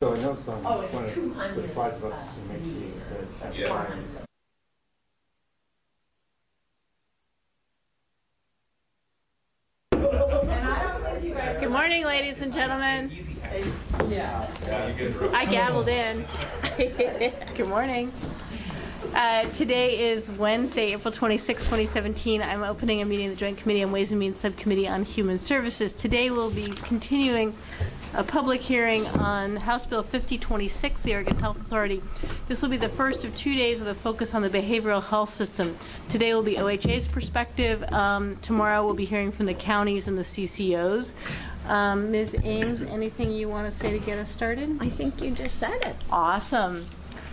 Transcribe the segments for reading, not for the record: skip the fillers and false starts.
So I know some, Oh, it's one of 200 the slides about some meetings at times. Good morning, ladies and gentlemen. I gabbled in. Good morning. Today is Wednesday, April 26, 2017. I'm opening a meeting of the Joint Committee on Ways and Means Subcommittee on Human Services. Today we'll be continuing a public hearing on House Bill 5026, the Oregon Health Authority. This will be the first of 2 days with a focus on the behavioral health system. Today will be OHA's perspective. Tomorrow we'll be hearing from the counties and the CCOs. Ms. Ames, anything you want to say to get us started? I think you just said it. Awesome.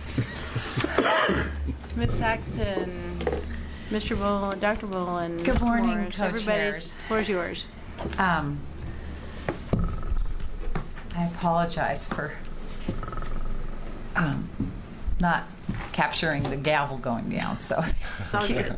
Ms. Saxon, Mr. Boland, Dr. Boland. Good morning, Morris, co-chairs. Everybody's floor is yours. I apologize for not capturing the gavel going down. So, thank you.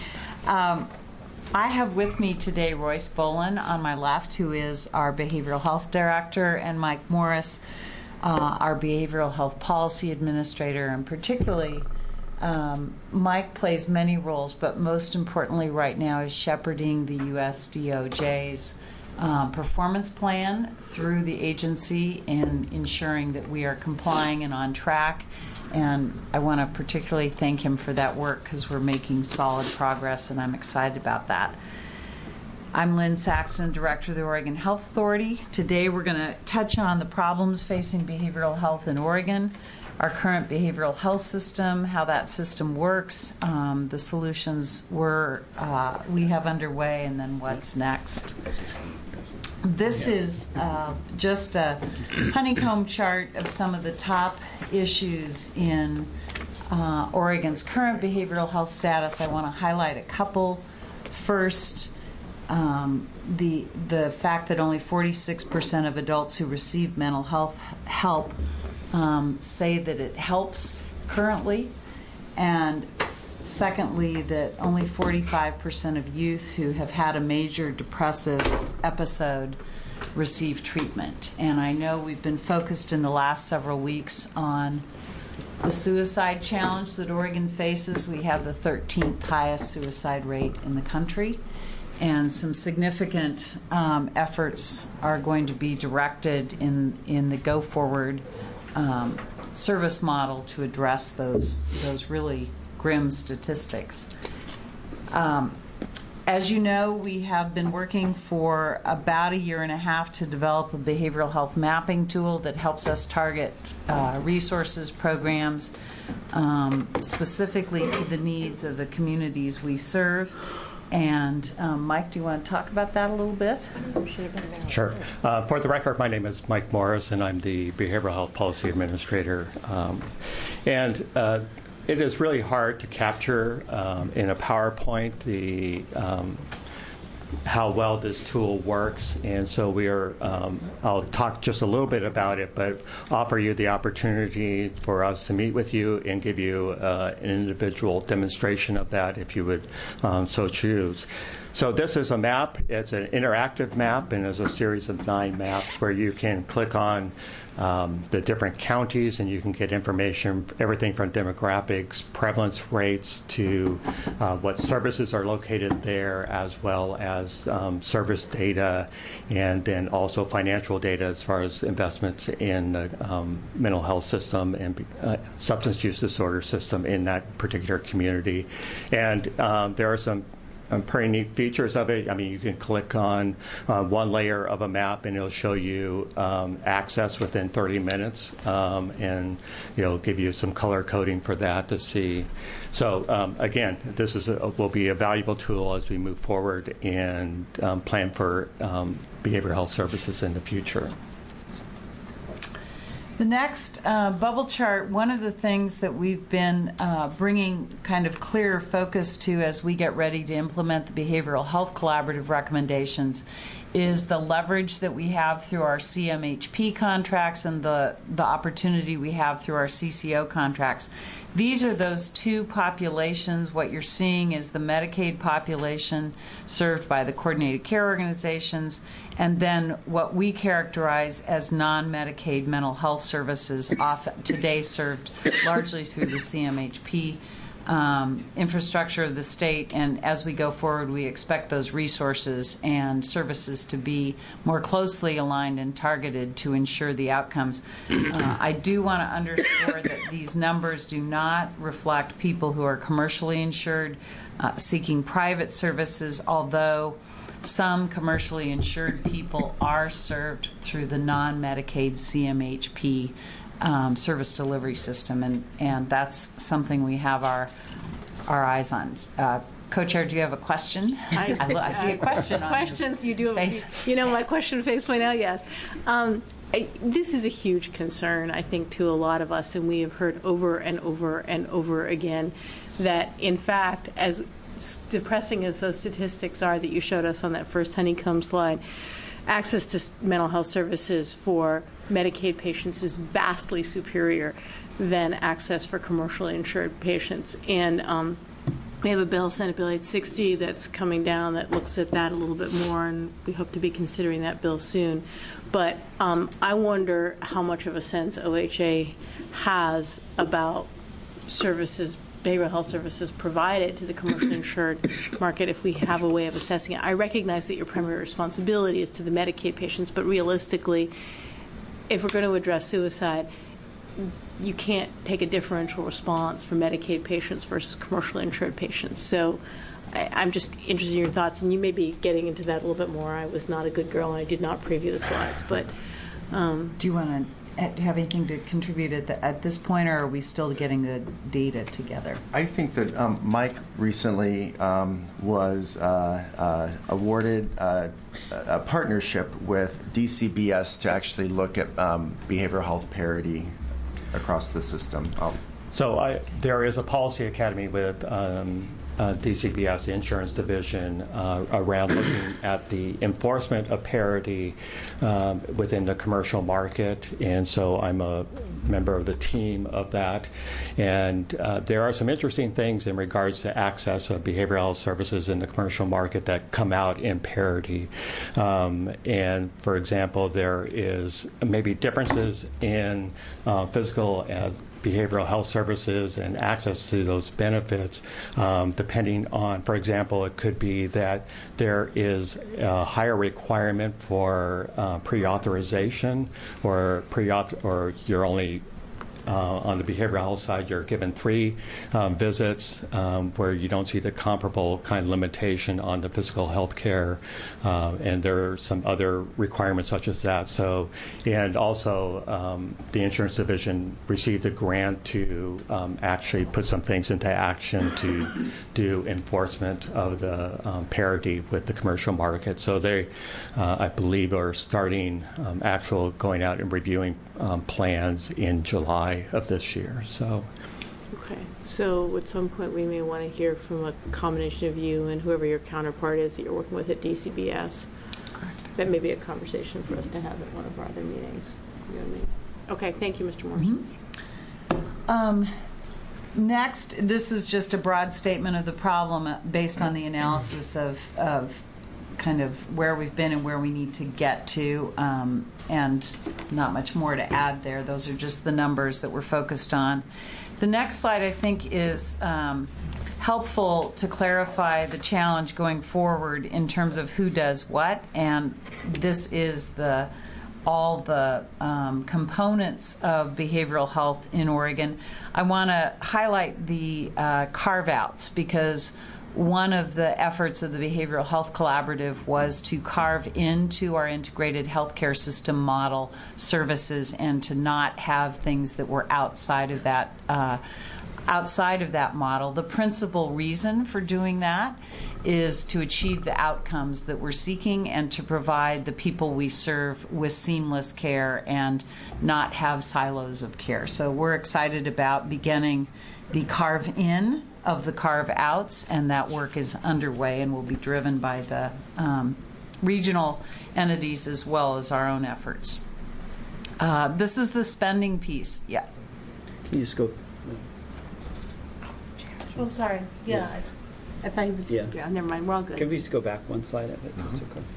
I have with me today Royce Boland on my left, who is our Behavioral Health Director, and Mike Morris, our Behavioral Health Policy Administrator. And particularly, Mike plays many roles, but most importantly right now is shepherding the USDOJ's performance plan through the agency and ensuring that we are complying and on track. And I want to particularly thank him for that work because we're making solid progress, and I'm excited about that. I'm Lynn Saxon, Director of the Oregon Health Authority. Today we're going to touch on the problems facing behavioral health in Oregon, our current behavioral health system, how that system works, the solutions we have underway, and then what's next. This is just a honeycomb chart of some of the top issues in Oregon's current behavioral health status. I want to highlight a couple. First, the fact that only 46% of adults who receive mental health help say that it helps currently, and secondly, that only 45% of youth who have had a major depressive episode receive treatment. And I know we've been focused in the last several weeks on the suicide challenge that Oregon faces. We have the 13th highest suicide rate in the country, and some significant efforts are going to be directed in the go-forward service model to address those really grim statistics. As you know, we have been working for about a year and a half to develop a behavioral health mapping tool that helps us target resources, programs, specifically to the needs of the communities we serve. And Mike, do you want to talk about that a little bit? Sure. For the record, my name is Mike Morris, and I'm the Behavioral Health Policy Administrator. It is really hard to capture in a PowerPoint the how well this tool works, and so we are. I'll talk just a little bit about it, but offer you the opportunity for us to meet with you and give you an individual demonstration of that if you would so choose. So this is a map. It's an interactive map, and there's a series of 9 maps where you can click on the different counties, and you can get information, everything from demographics, prevalence rates, to what services are located there, as well as service data, and then also financial data as far as investments in the mental health system and substance use disorder system in that particular community. And there are some pretty neat features of it. I mean, you can click on one layer of a map, and it'll show you access within 30 minutes, and it'll give you some color coding for that to see. So again, this will be a valuable tool as we move forward and plan for behavioral health services in the future. The next bubble chart, one of the things that we've been bringing kind of clear focus to as we get ready to implement the behavioral health collaborative recommendations is the leverage that we have through our CMHP contracts and the opportunity we have through our CCO contracts. These are those two populations. What you're seeing is the Medicaid population served by the coordinated care organizations, and then what we characterize as non-Medicaid mental health services, often today served largely through the CMHP infrastructure of the state, and as we go forward, we expect those resources and services to be more closely aligned and targeted to ensure the outcomes. I do want to underscore that these numbers do not reflect people who are commercially insured seeking private services, although some commercially insured people are served through the non-Medicaid CMHP service delivery system, and that's something we have our eyes on. Co-Chair, do you have a question? I see a question on questions. You do. Face. You know my question face point now. Yes. This is a huge concern, I think, to a lot of us, and we have heard over and over and over again that, in fact, as depressing as those statistics are that you showed us on that first honeycomb slide, access to mental health services for Medicaid patients is vastly superior than access for commercially insured patients. And we have a bill, Senate Bill 860, that's coming down that looks at that a little bit more, and we hope to be considering that bill soon. But I wonder how much of a sense OHA has about services, behavioral health services provided to the commercially insured market, if we have a way of assessing it. I recognize that your primary responsibility is to the Medicaid patients, but realistically, if we're going to address suicide, you can't take a differential response for Medicaid patients versus commercially insured patients. So I'm just interested in your thoughts, and you may be getting into that a little bit more. I was not a good girl, and I did not preview the slides. But do you want to have anything to contribute at this point, or are we still getting the data together? I think that Mike recently was awarded a partnership with DCBS to actually look at behavioral health parity across the system. So there is a policy academy with DCBS, the insurance division, around looking at the enforcement of parity within the commercial market. And so I'm a member of the team of that. And there are some interesting things in regards to access of behavioral health services in the commercial market that come out in parity. And for example, there is maybe differences in physical and behavioral health services and access to those benefits, depending on, for example, it could be that there is a higher requirement for pre-authorization, or you're only on the behavioral health side, you're given 3 visits, where you don't see the comparable kind of limitation on the physical health care, and there are some other requirements such as that. So, and also the insurance division received a grant to actually put some things into action to do enforcement of the parity with the commercial market. So they, I believe, are starting going out and reviewing plans in July of this year. So, okay. So at some point we may want to hear from a combination of you and whoever your counterpart is that you're working with at DCBS. Correct. That may be a conversation for us to have at one of our other meetings. You know what I mean? Okay. Thank you, Mr. Morris. Mm-hmm. Next, this is just a broad statement of the problem based on the analysis of kind of where we've been and where we need to get to, and not much more to add there. Those are just the numbers that we're focused on. The next slide, I think, is helpful to clarify the challenge going forward in terms of who does what, and this is all the components of behavioral health in Oregon. I want to highlight the carve-outs, because one of the efforts of the Behavioral Health Collaborative was to carve into our integrated healthcare system model services and to not have things that were outside of that model. The principal reason for doing that is to achieve the outcomes that we're seeking and to provide the people we serve with seamless care and not have silos of care. So we're excited about beginning the carve-in of the carve-outs, and that work is underway and will be driven by the regional entities as well as our own efforts. This is the spending piece. Yeah. Can you just go? Oh, sorry. Yeah. I thought he was. Yeah. Never mind. We're all good. Can we just go back one slide of it? Just to go.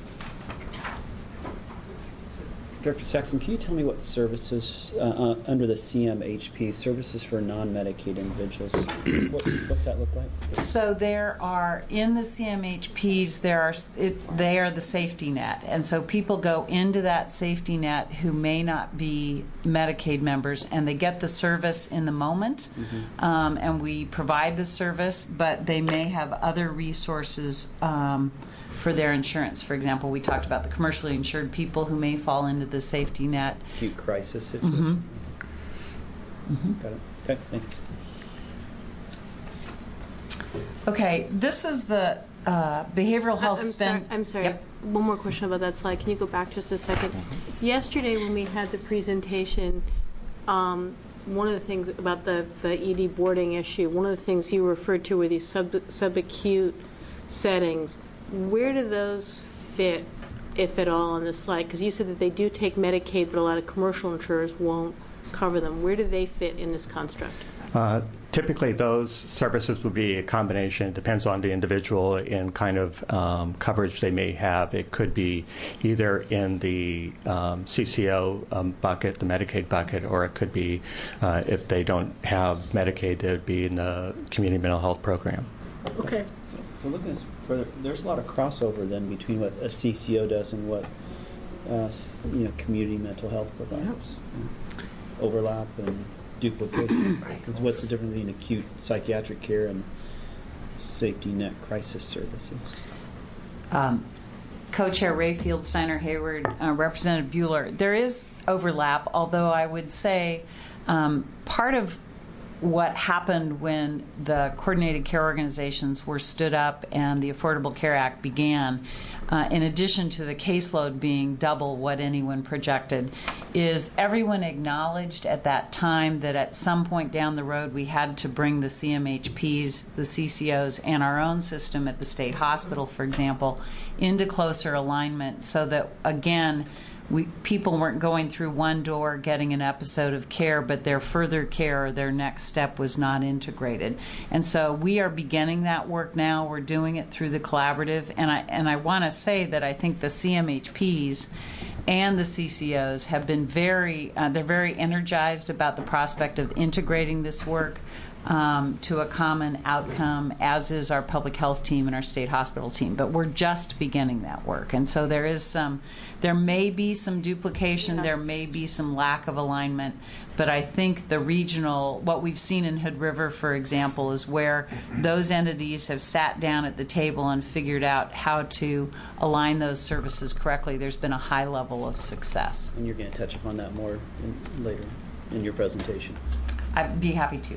Director Saxon, can you tell me what services under the CMHP, services for non-Medicaid individuals, what's that look like? So there are, in the CMHPs, they are the safety net. And so people go into that safety net who may not be Medicaid members, and they get the service in the moment, and we provide the service, but they may have other resources for their insurance. For example, we talked about the commercially insured people who may fall into the safety net. Acute crisis situation. Got it. Okay, thanks. Okay, this is the behavioral health spend. I'm sorry. Yep. One more question about that slide. Can you go back just a second? Yesterday when we had the presentation, one of the things about the ED boarding issue, one of the things you referred to were these subacute settings. Where do those fit, if at all, on the slide? Because you said that they do take Medicaid, but a lot of commercial insurers won't cover them. Where do they fit in this construct? Typically, those services would be a combination. It depends on the individual and kind of coverage they may have. It could be either in the CCO bucket, the Medicaid bucket, or it could be, if they don't have Medicaid, it would be in the community mental health program. Okay. So looking further, there's a lot of crossover then between what a CCO does and what community mental health provides. Yeah. Overlap and duplication. Because what's the difference between acute psychiatric care and safety net crisis services? Co-chair Ray Fieldsteiner Hayward, Representative Bueller, there is overlap, although I would say part of what happened when the coordinated care organizations were stood up and the Affordable Care Act began, in addition to the caseload being double what anyone projected, is everyone acknowledged at that time that at some point down the road we had to bring the CMHPs, the CCOs, and our own system at the state hospital, for example, into closer alignment so that, again, people weren't going through one door getting an episode of care, but their further care or their next step was not integrated. And so we are beginning that work now. We're doing it through the collaborative. And I want to say that I think the CMHPs and the CCOs have been they're very energized about the prospect of integrating this work to a common outcome, as is our public health team and our state hospital team. But we're just beginning that work. And so there may be some duplication, there may be some lack of alignment, but I think the regional, what we've seen in Hood River, for example, is where those entities have sat down at the table and figured out how to align those services correctly. There's been a high level of success. And you're going to touch upon that more later in your presentation. I'd be happy to.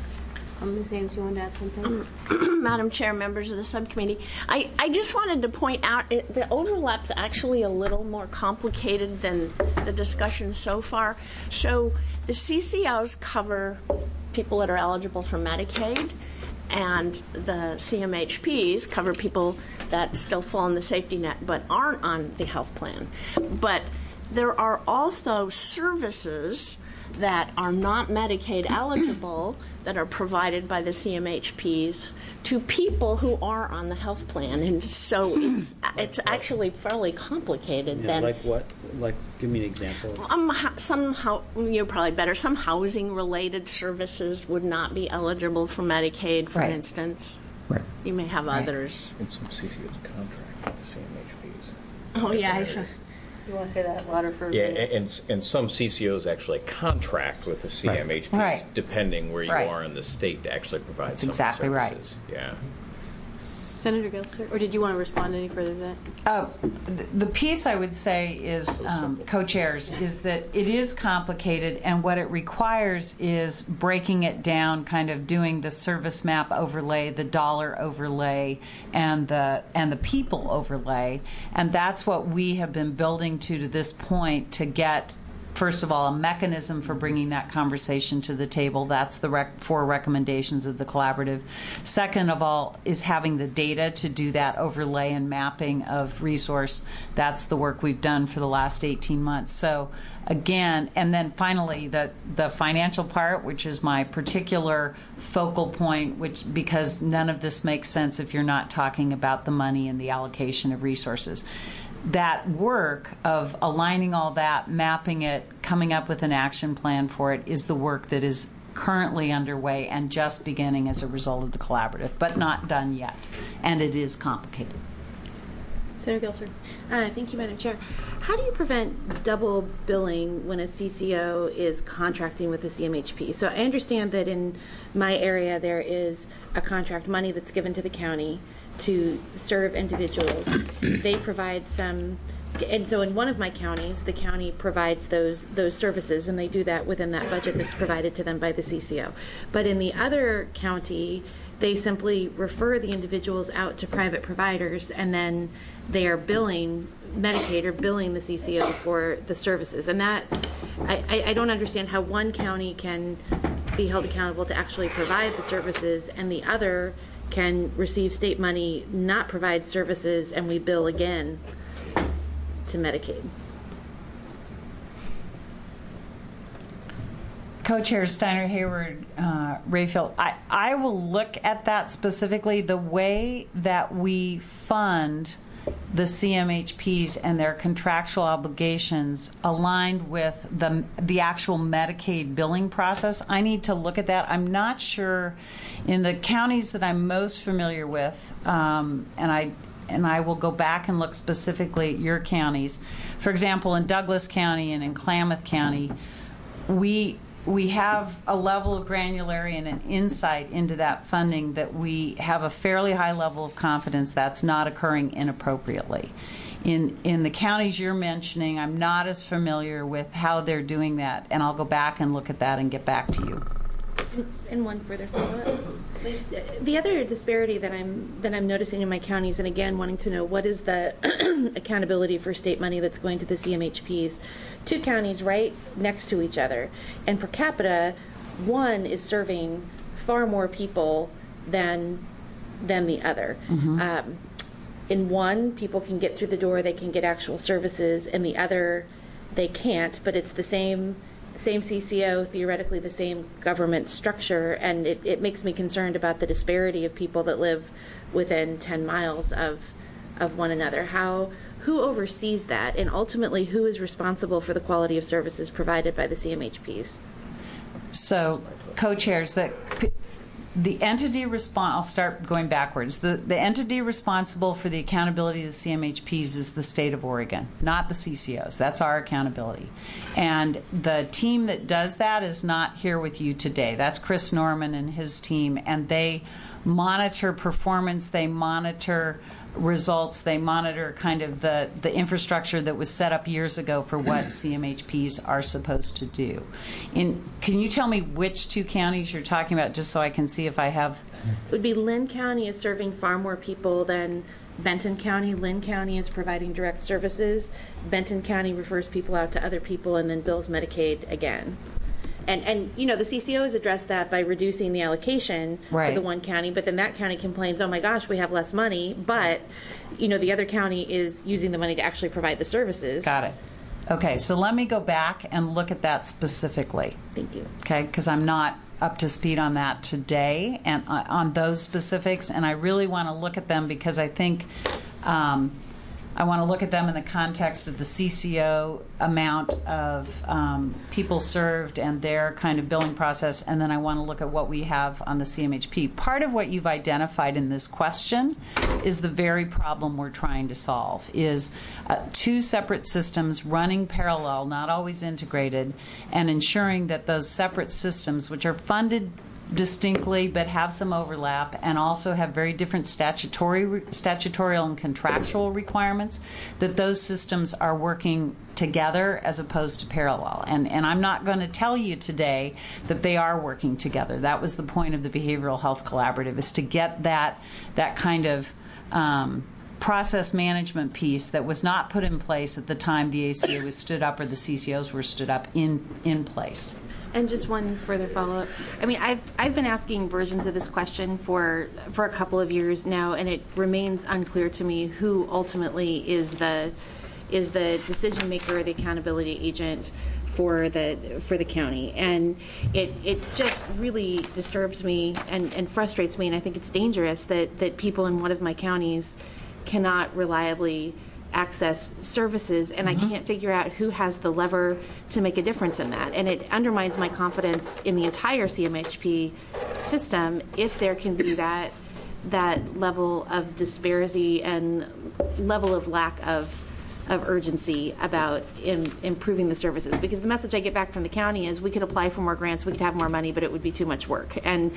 Ms. Ames, you want to add something? Madam Chair, members of the subcommittee, I just wanted to point out the overlap's actually a little more complicated than the discussion so far. So the CCOs cover people that are eligible for Medicaid, and the CMHPs cover people that still fall in the safety net but aren't on the health plan. But there are also services that are not Medicaid eligible that are provided by the CMHPs to people who are on the health plan, and so it's actually fairly complicated. Yeah, like what? Like, give me an example. You're probably better. Some housing-related services would not be eligible for Medicaid, for instance. Right. You may have others. And some CCOs contract with the CMHPs. Oh yeah. You want to say that louder for Yeah, and some CCOs actually contract with the CMHPs, Right. depending where you Right. are in the state to actually provide That's some exactly right. services. Yeah. Senator Gelser, or did you want to respond any further to that? The piece I would say is, co-chairs, is that it is complicated, and what it requires is breaking it down, kind of doing the service map overlay, the dollar overlay, and the people overlay, and that's what we have been building to this point to get first of all, a mechanism for bringing that conversation to the table. That's the 4 recommendations of the collaborative. Second of all is having the data to do that overlay and mapping of resource. That's the work we've done for the last 18 months. So again, and then finally the financial part, which is my particular focal point, because none of this makes sense if you're not talking about the money and the allocation of resources. That work of aligning all that, mapping it, coming up with an action plan for it is the work that is currently underway and just beginning as a result of the collaborative, but not done yet. And it is complicated. Senator Guilford. Thank you, Madam Chair. How do you prevent double billing when a CCO is contracting with the CMHP? So I understand that in my area there is a contract money that's given to the county to serve individuals. They provide some, and so in one of my counties, the county provides those services, and they do that within that budget that's provided to them by the CCO. But in the other county, they simply refer the individuals out to private providers, and then they are billing Medicaid or billing the CCO for the services. And that, I don't understand how one county can be held accountable to actually provide the services and the other can receive state money, not provide services, and we bill again to Medicaid. Co-Chair Steiner, Hayward, Rayfield, I will look at that specifically. The way that we fund the CMHPs and their contractual obligations aligned with the actual Medicaid billing process, I need to look at that. I'm not sure in the counties that I'm most familiar with, and I will go back and look specifically at your counties. For example, in Douglas County and in Klamath County, we have a level of granularity and an insight into that funding that we have a fairly high level of confidence that's not occurring inappropriately. In the counties you're mentioning, I'm not as familiar with how they're doing that, and I'll go back and look at that and get back to you. And one further follow-up. The other disparity that I'm noticing in my counties, and again wanting to know what is the accountability for state money that's going to the CMHPs. 2 counties right next to each other, and per capita, one is serving far more people than the other. Mm-hmm. In one, people can get through the door, they can get actual services, and the other, they can't. But it's the same CCO, theoretically the same government structure, and it makes me concerned about the disparity of people that live within 10 miles of one another. Who oversees that, and ultimately who is responsible for the quality of services provided by the CMHPs? So, co-chairs, the entity I'll start going backwards. The entity responsible for the accountability of the CMHPs is the state of Oregon, not the CCOs. That's our accountability. And the team that does that is not here with you today. That's Chris Norman and his team, and they monitor performance, they monitor results, they monitor kind of the infrastructure that was set up years ago for what CMHPs are supposed to do. Can you tell me which 2 counties you're talking about, just so I can see if I have? It would be Lynn County is serving far more people than Benton County. Lynn County is providing direct services. Benton County refers people out to other people and then bills Medicaid again. And the CCO has addressed that by reducing the allocation to the one county, but then that county complains, oh my gosh, we have less money, but the other county is using the money to actually provide the services. Got it. Okay, so let me go back and look at that specifically. Thank you. Okay, because I'm not up to speed on that today and on those specifics, and I really want to look at them because I think I want to look at them in the context of the CCO amount of people served and their kind of billing process, and then I want to look at what we have on the CMHP. Part of what you've identified in this question is the very problem we're trying to solve, is 2 separate systems running parallel, not always integrated, and ensuring that those separate systems, which are funded distinctly but have some overlap and also have very different statutorial and contractual requirements, that those systems are working together as opposed to parallel. And I'm not going to tell you today that they are working together. That was the point of the Behavioral Health Collaborative, is to get that kind of process management piece that was not put in place at the time the ACO was stood up or the CCOs were stood up in place. And just one further follow-up. I mean, I've been asking versions of this question for a couple of years now, and it remains unclear to me who ultimately is the decision maker or the accountability agent for the county. And it just really disturbs me and frustrates me, and I think it's dangerous that people in one of my counties cannot reliably access services, and I can't figure out who has the lever to make a difference in that. And it undermines my confidence in the entire CMHP system if there can be that level of disparity and level of lack of urgency about improving the services. Because the message I get back from the county is we could apply for more grants, we could have more money, but it would be too much work. And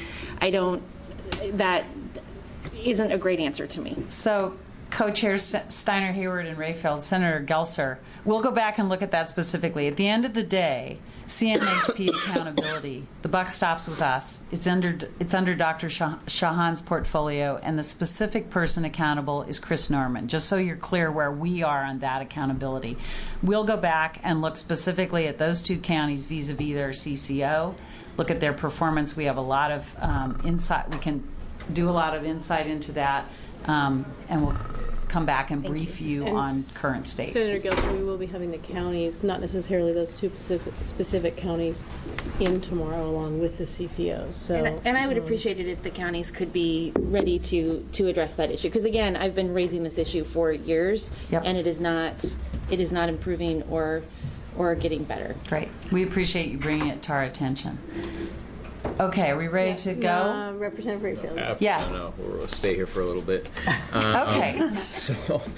that isn't a great answer to me. So Co-Chairs Steiner Hayward and Rayfield, Senator Gelser, we'll go back and look at that specifically. At the end of the day, CMHP accountability, the buck stops with us. It's under Dr. Shahan's portfolio, and the specific person accountable is Chris Norman, just so you're clear where we are on that accountability. We'll go back and look specifically at those two counties vis-a-vis their CCO, look at their performance. We have a lot of insight. We can do a lot of insight into that, and we'll come back and brief you on current state. Senator Gelser, we will be having the counties, not necessarily those two specific counties, in tomorrow along with the CCOs. So, and I would appreciate it if the counties could be ready to address that issue. Because again, I've been raising this issue for years, and it is not improving or getting better. Great. We appreciate you bringing it to our attention. Okay, are we ready to go? Representative Rayfield. Yes. No, we'll stay here for a little bit. Okay. So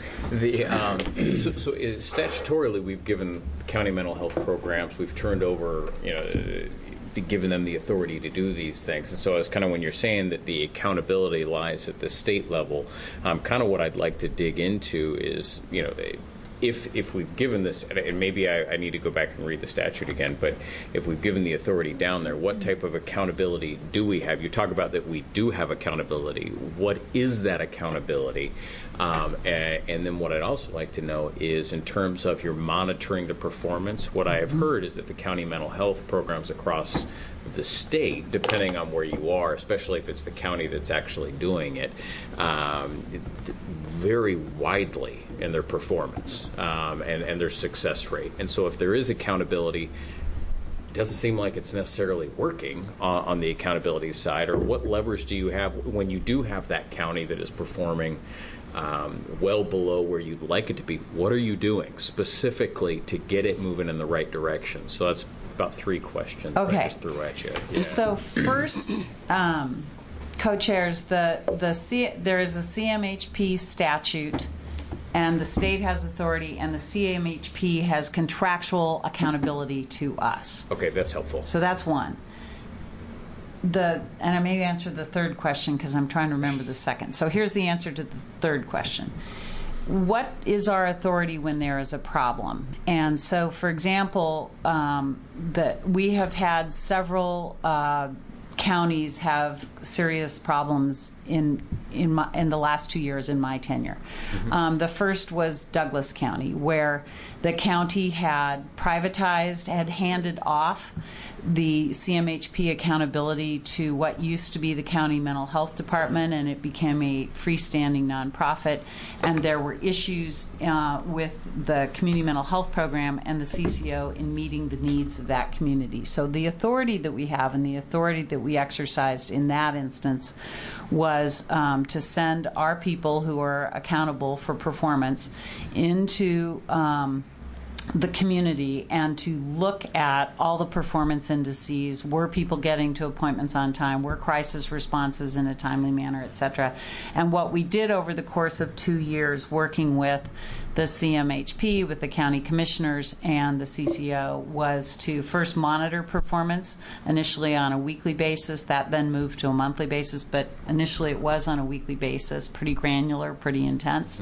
statutorily, we've given county mental health programs. We've turned over, given them the authority to do these things. And so it's kind of when you're saying that the accountability lies at the state level, kind of what I'd like to dig into is, if we've given this, and maybe I need to go back and read the statute again, but if we've given the authority down there, what type of accountability do we have? You talk about that we do have accountability. What is that accountability? And then what I'd also like to know is in terms of your monitoring the performance, what I have heard is that the county mental health programs across the state, depending on where you are, especially if it's the county that's actually doing it, vary widely in their performance and their success rate. And so if there is accountability, it doesn't seem like it's necessarily working on the accountability side. Or what levers do you have when you do have that county that is performing well below where you'd like it to be? What are you doing specifically to get it moving in the right direction? So that's about 3 questions that I just threw at you. Yeah. So first, co-chairs, there is a CMHP statute, and the state has authority, and the CMHP has contractual accountability to us. Okay, that's helpful. So that's one. And I may answer the third question because I'm trying to remember the second. So here's the answer to the third question. What is our authority when there is a problem? And so, for example, we have had several counties have serious problems in the last 2 years in my tenure. Mm-hmm. The first was Douglas County, where the county had privatized, had handed off the CMHP accountability to what used to be the county mental health department, and it became a freestanding nonprofit. And there were issues with the community mental health program and the CCO in meeting the needs of that community. So the authority that we have and the authority that we exercised in that instance was to send our people who are accountable for performance into the community and to look at all the performance indices. Were people getting to appointments on time? Were crisis responses in a timely manner, et cetera? And what we did over the course of 2 years working with the CMHP, with the county commissioners and the CCO, was to first monitor performance, initially on a weekly basis. That then moved to a monthly basis, but initially it was on a weekly basis, pretty granular, pretty intense.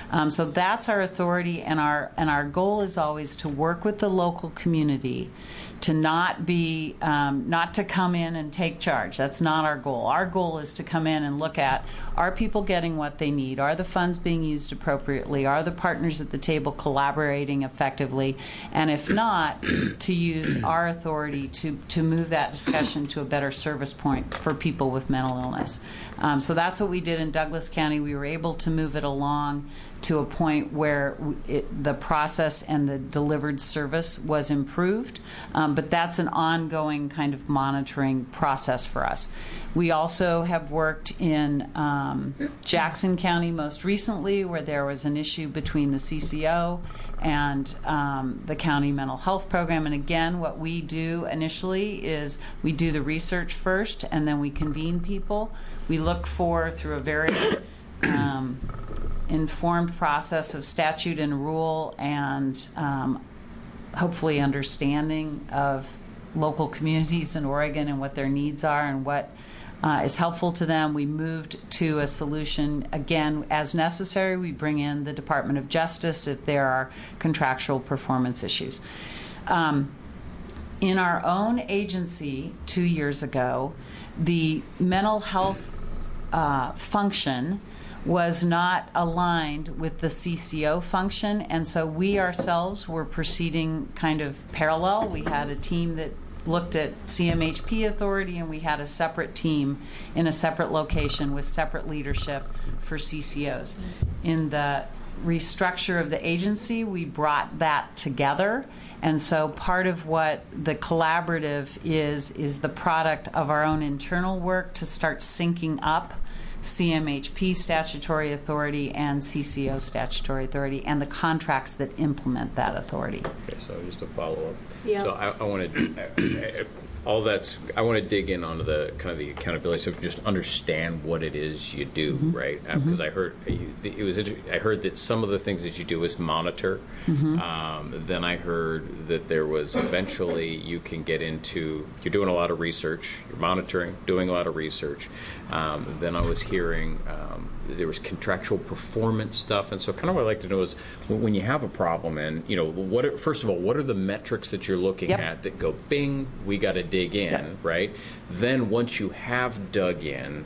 So that's our authority, and our goal is always to work with the local community, to not to come in and take charge. That's not our goal. Our goal is to come in and look at, are people getting what they need? Are the funds being used appropriately? Are the partners at the table collaborating effectively? And if not, to use our authority to move that discussion to a better service point for people with mental illness. So that's what we did in Douglas County. We were able to move it along to a point where the process and the delivered service was improved, but that's an ongoing kind of monitoring process for us. We also have worked in Jackson County most recently, where there was an issue between the CCO and the county mental health program. And again, what we do initially is we do the research first, and then we convene people. We look for, through a very informed process of statute and rule and hopefully understanding of local communities in Oregon and what their needs are and what is helpful to them. We moved to a solution. Again, as necessary, we bring in the Department of Justice if there are contractual performance issues. In our own agency 2 years ago, the mental health function was not aligned with the CCO function, and so we ourselves were proceeding kind of parallel. We had a team that looked at CMHP authority, and we had a separate team in a separate location with separate leadership for CCOs. In the restructure of the agency, we brought that together, and so part of what the collaborative is the product of our own internal work to start syncing up CMHP statutory authority and CCO statutory authority and the contracts that implement that authority. Okay, so just to follow up. Yeah. So I want to I want to dig in onto the kind of the accountability, so just understand what it is you do, right? Because I heard I heard that some of the things that you do is monitor. Then I heard that there was eventually you can get into, you're doing a lot of research, you're monitoring, doing a lot of research. Then I was hearing there was contractual performance stuff, and so kind of what I'd like to know is when you have a problem, and first of all, what are the metrics that you're looking at that go, bing, we got to dig in, right? Then once you have dug in,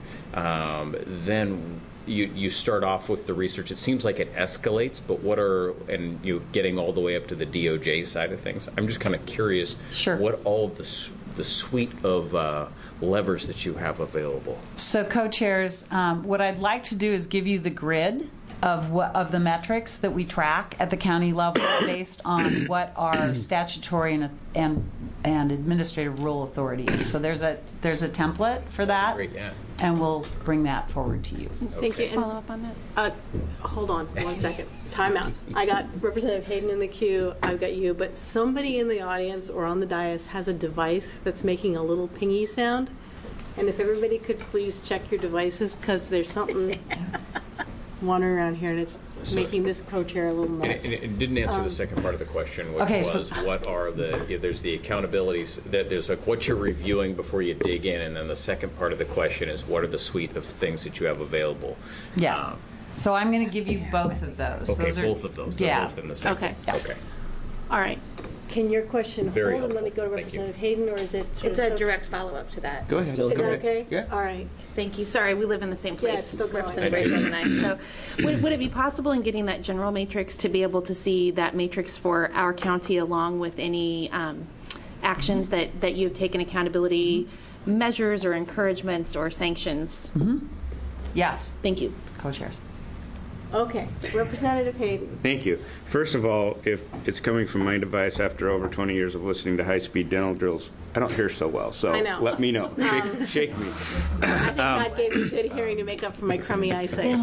then you start off with the research. It seems like it escalates, but and you getting all the way up to the DOJ side of things. I'm just kind of curious what all of the suite of levers that you have available. So, co-chairs, what I'd like to do is give you the grid of the metrics that we track at the county level based on what our statutory and administrative rule authority is. So there's a template for that. Great, yeah. And we'll bring that forward to you. Thank you. Follow up on that? Hold on 1 second. Time out. I got Representative Hayden in the queue. I've got you. But somebody in the audience or on the dais has a device that's making a little pingy sound. And if everybody could please check your devices, because there's something wandering around here, and it's making this co-chair a little nuts. And it didn't answer the second part of the question, which was what are there's the accountabilities, that there's like what you're reviewing before you dig in, and then the second part of the question is what are the suite of things that you have available. Yes. So I'm going to give you both of those. Okay, those both of those. They're both in the same. Okay. Yeah. Okay. All right. Can your question Very hold and let me go to helpful. Thank you. Representative Hayden, or is it It's a direct follow-up to that. Go ahead. Is that okay? Yeah. All right. Thank you. Sorry, we live in the same place, it's still going. Representative Rachel and I. So would it be possible in getting that general matrix to be able to see that matrix for our county along with any actions that you've taken, accountability measures or encouragements or sanctions? Yes. Thank you. Co-chairs. Okay. Representative Hayden. Thank you. First of all, if it's coming from my device after over 20 years of listening to high-speed dental drills, I don't hear so well, so I know. let me know. Shake me. I think God gave me good hearing to make up for my crummy eyesight.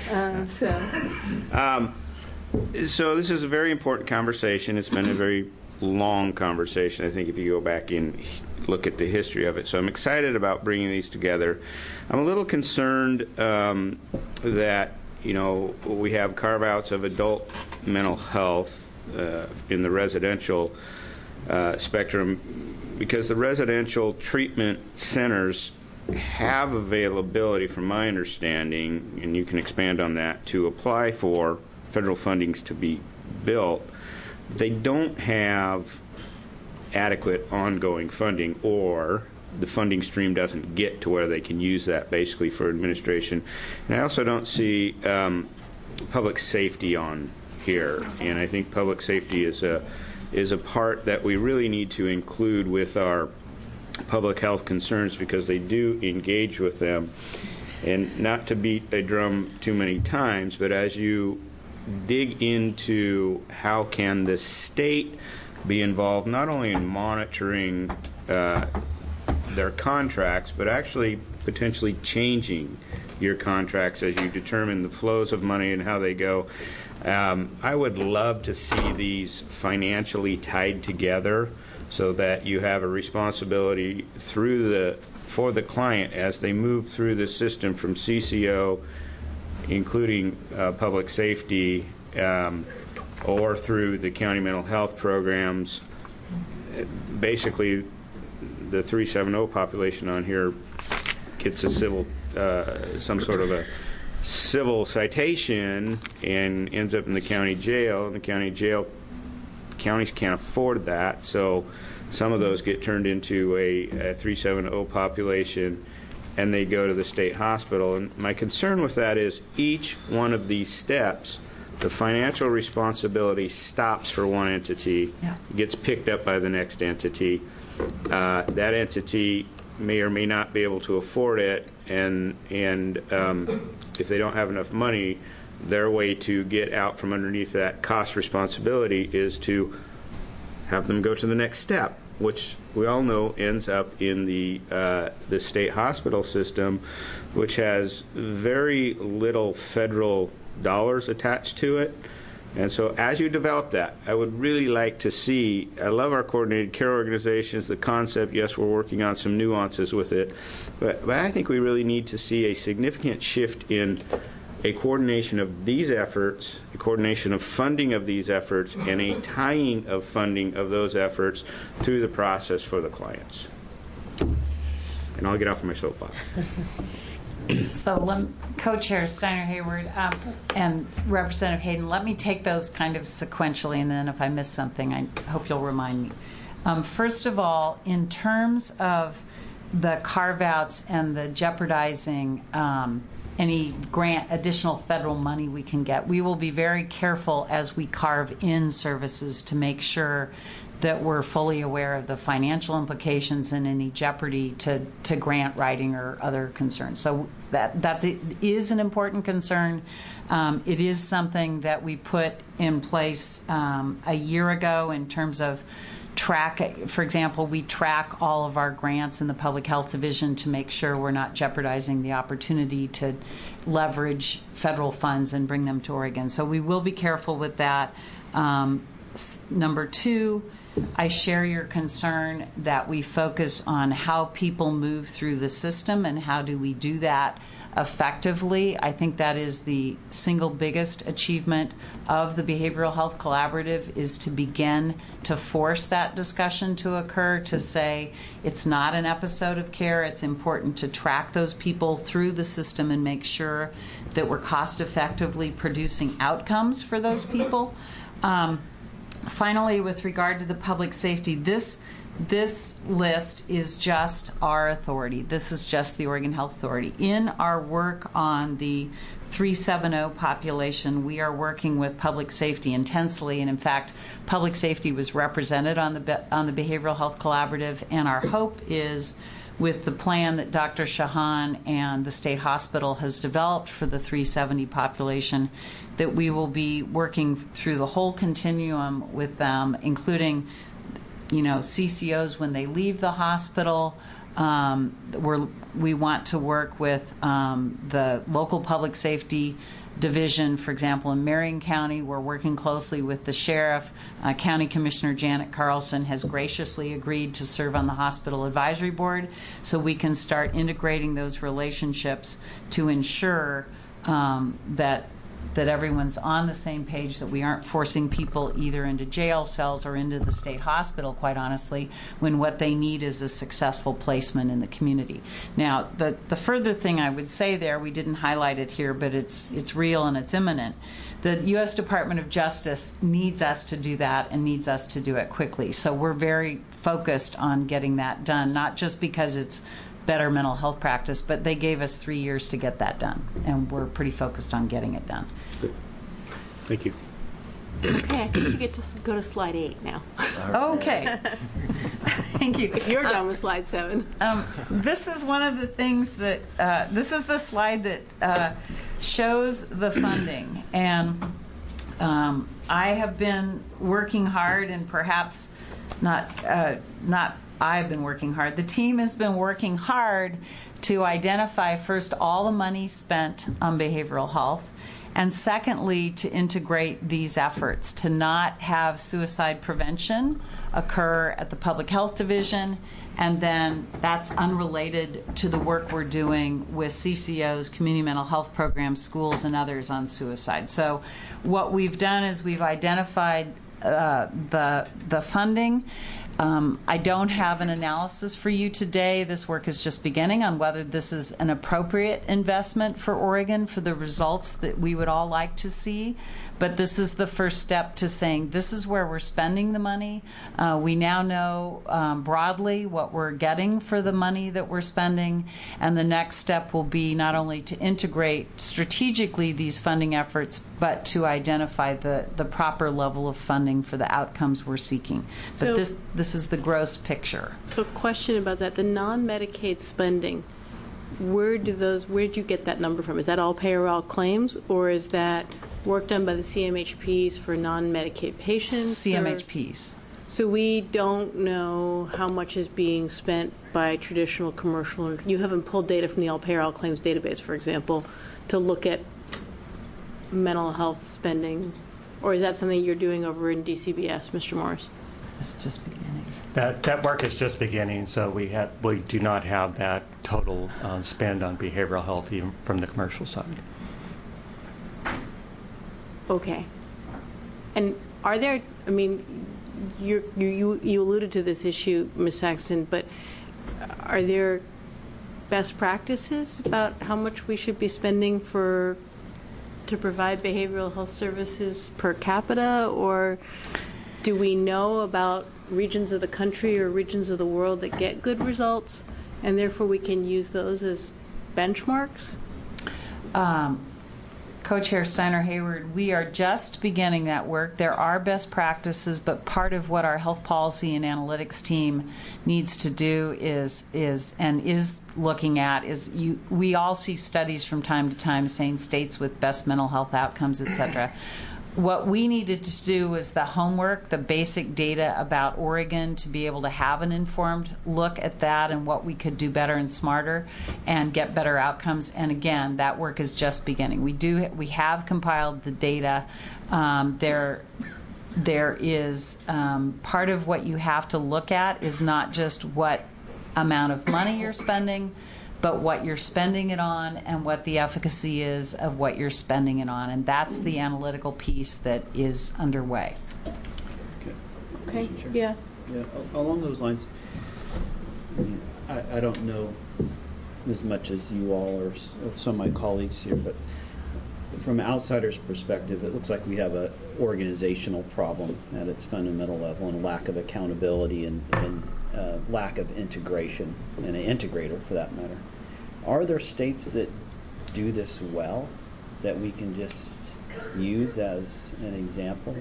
So this is a very important conversation. It's been a very long conversation, I think, if you go back and look at the history of it. So I'm excited about bringing these together. I'm a little concerned that we have carve-outs of adult mental health in the residential spectrum, because the residential treatment centers have availability, from my understanding, and you can expand on that, to apply for federal fundings to be built, they don't have adequate ongoing funding, or the funding stream doesn't get to where they can use that basically for administration. And I also don't see public safety on here, and I think public safety is a part that we really need to include with our public health concerns, because they do engage with them. And not to beat a drum too many times, but as you dig into how can the state be involved not only in monitoring their contracts, but actually potentially changing your contracts as you determine the flows of money and how they go. I would love to see these financially tied together so that you have a responsibility for the client as they move through the system from CCO, including public safety, or through the county mental health programs. Basically, the 370 population on here gets a civil, some sort of a civil citation and ends up in the county jail. And the county jail, counties can't afford that, so some of those get turned into a 370 population, and they go to the state hospital. And my concern with that is each one of these steps, the financial responsibility stops for one entity, gets picked up by the next entity. That entity may or may not be able to afford it, and if they don't have enough money, their way to get out from underneath that cost responsibility is to have them go to the next step, which we all know ends up in the state hospital system, which has very little federal dollars attached to it. And so as you develop that, I would really like to see, I love our coordinated care organizations, the concept, yes, we're working on some nuances with it, but I think we really need to see a significant shift in a coordination of these efforts, a coordination of funding of these efforts, and a tying of funding of those efforts through the process for the clients. And I'll get off my soapbox. So, Co-Chair Steiner Hayward and Representative Hayden, let me take those kind of sequentially, and then if I miss something, I hope you'll remind me. First of all, in terms of the carve-outs and the jeopardizing any additional federal money we can get, we will be very careful as we carve in services to make sure that we're fully aware of the financial implications and any jeopardy to grant writing or other concerns. So that is an important concern. It is something that we put in place a year ago in terms of for example, we track all of our grants in the Public Health Division to make sure we're not jeopardizing the opportunity to leverage federal funds and bring them to Oregon. So we will be careful with that. Number two, I share your concern that we focus on how people move through the system and how do we do that effectively. I think that is the single biggest achievement of the Behavioral Health Collaborative, is to begin to force that discussion to occur, to say it's not an episode of care. It's important to track those people through the system and make sure that we're cost effectively producing outcomes for those people. Finally, with regard to the public safety, this list is just our authority. This is just the Oregon Health Authority. In our work on the 370 population, we are working with public safety intensely, and in fact, public safety was represented on the Behavioral Health Collaborative, and our hope is, with the plan that Dr. Shahan and the state hospital has developed for the 370 population, that we will be working through the whole continuum with them, including, CCOs when they leave the hospital. We want to work with the local public safety division. For example, in Marion County, we're working closely with the sheriff. County Commissioner Janet Carlson has graciously agreed to serve on the hospital advisory board, so we can start integrating those relationships to ensure that that everyone's on the same page, that we aren't forcing people either into jail cells or into the state hospital, quite honestly, when what they need is a successful placement in the community. Now, the further thing I would say there, we didn't highlight it here, but it's real and it's imminent. The U.S. Department of Justice needs us to do that and needs us to do it quickly. So we're very focused on getting that done, not just because it's better mental health practice, but they gave us 3 years to get that done, and we're pretty focused on getting it done. Good. Thank you. Okay, I think you get to go to slide 8 now. Okay. Thank you. If you're done with slide 7. This is one of the things that, this is the slide that shows the funding. And I have been working hard, and perhaps not I've been working hard. The team has been working hard to identify, first, all the money spent on behavioral health, and secondly, to integrate these efforts, to not have suicide prevention occur at the public health division, and then that's unrelated to the work we're doing with CCOs, community mental health programs, schools, and others on suicide. So what we've done is we've identified the funding. I don't have an analysis for you today. This work is just beginning on whether this is an appropriate investment for Oregon for the results that we would all like to see. But this is the first step to saying this is where we're spending the money. We now know broadly what we're getting for the money that we're spending. And the next step will be not only to integrate strategically these funding efforts, but to identify the proper level of funding for the outcomes we're seeking. But So, this is the gross picture. So a question about that, the non-Medicaid spending, where did you get that number from? Is that all payroll claims, or is that work done by the CMHPs for non-Medicaid patients? CMHPs. So we don't know how much is being spent by traditional commercial. You haven't pulled data from the all payroll claims database, for example, to look at mental health spending, or is that something you're doing over in DCBS, Mr. Morris? It's just beginning. That work is just beginning, so we do not have that total spend on behavioral health even from the commercial side. Okay. And are there, I mean, you alluded to this issue, Ms. Saxton, but are there best practices about how much we should be spending to provide behavioral health services per capita, or do we know about regions of the country or regions of the world that get good results, and therefore we can use those as benchmarks? Co-Chair Steiner-Hayward, we are just beginning that work. There are best practices, but part of what our health policy and analytics team needs to do is looking at is we all see studies from time to time saying states with best mental health outcomes, et cetera. What we needed to do was the homework, the basic data about Oregon, to be able to have an informed look at that and what we could do better and smarter and get better outcomes. And again, that work is just beginning. We have compiled the data. There is part of what you have to look at is not just what amount of money you're spending, but what you're spending it on and what the efficacy is of what you're spending it on. And that's the analytical piece that is underway. Okay, yeah. Yeah, along those lines, I don't know as much as you all or some of my colleagues here, but from an outsider's perspective, it looks like we have an organizational problem at its fundamental level, and a lack of accountability and lack of integration, and an integrator for that matter. Are there states that do this well that we can just use as an example?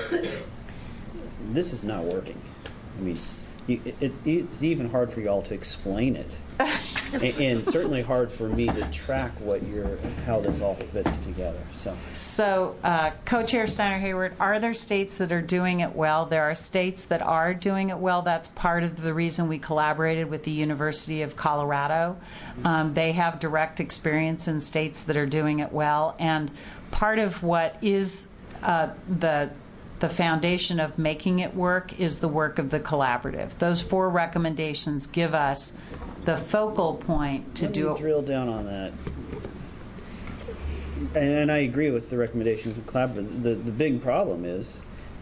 This is not working. I mean, it's even hard for you all to explain it, and certainly hard for me to track how this all fits together. So, Co-Chair Steiner-Hayward, are there states that are doing it well? There are states that are doing it well. That's part of the reason we collaborated with the University of Colorado. They have direct experience in states that are doing it well, and part of what is the foundation of making it work is the work of the collaborative. Those 4 recommendations give us the focal point to do it. Drill down on that. And I agree with the recommendations of collaborative. The big problem is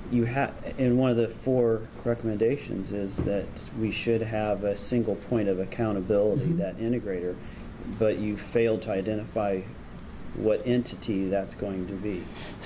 and one of the 4 recommendations is that we should have a single point of accountability, that integrator, but you failed to identify what entity that's going to be.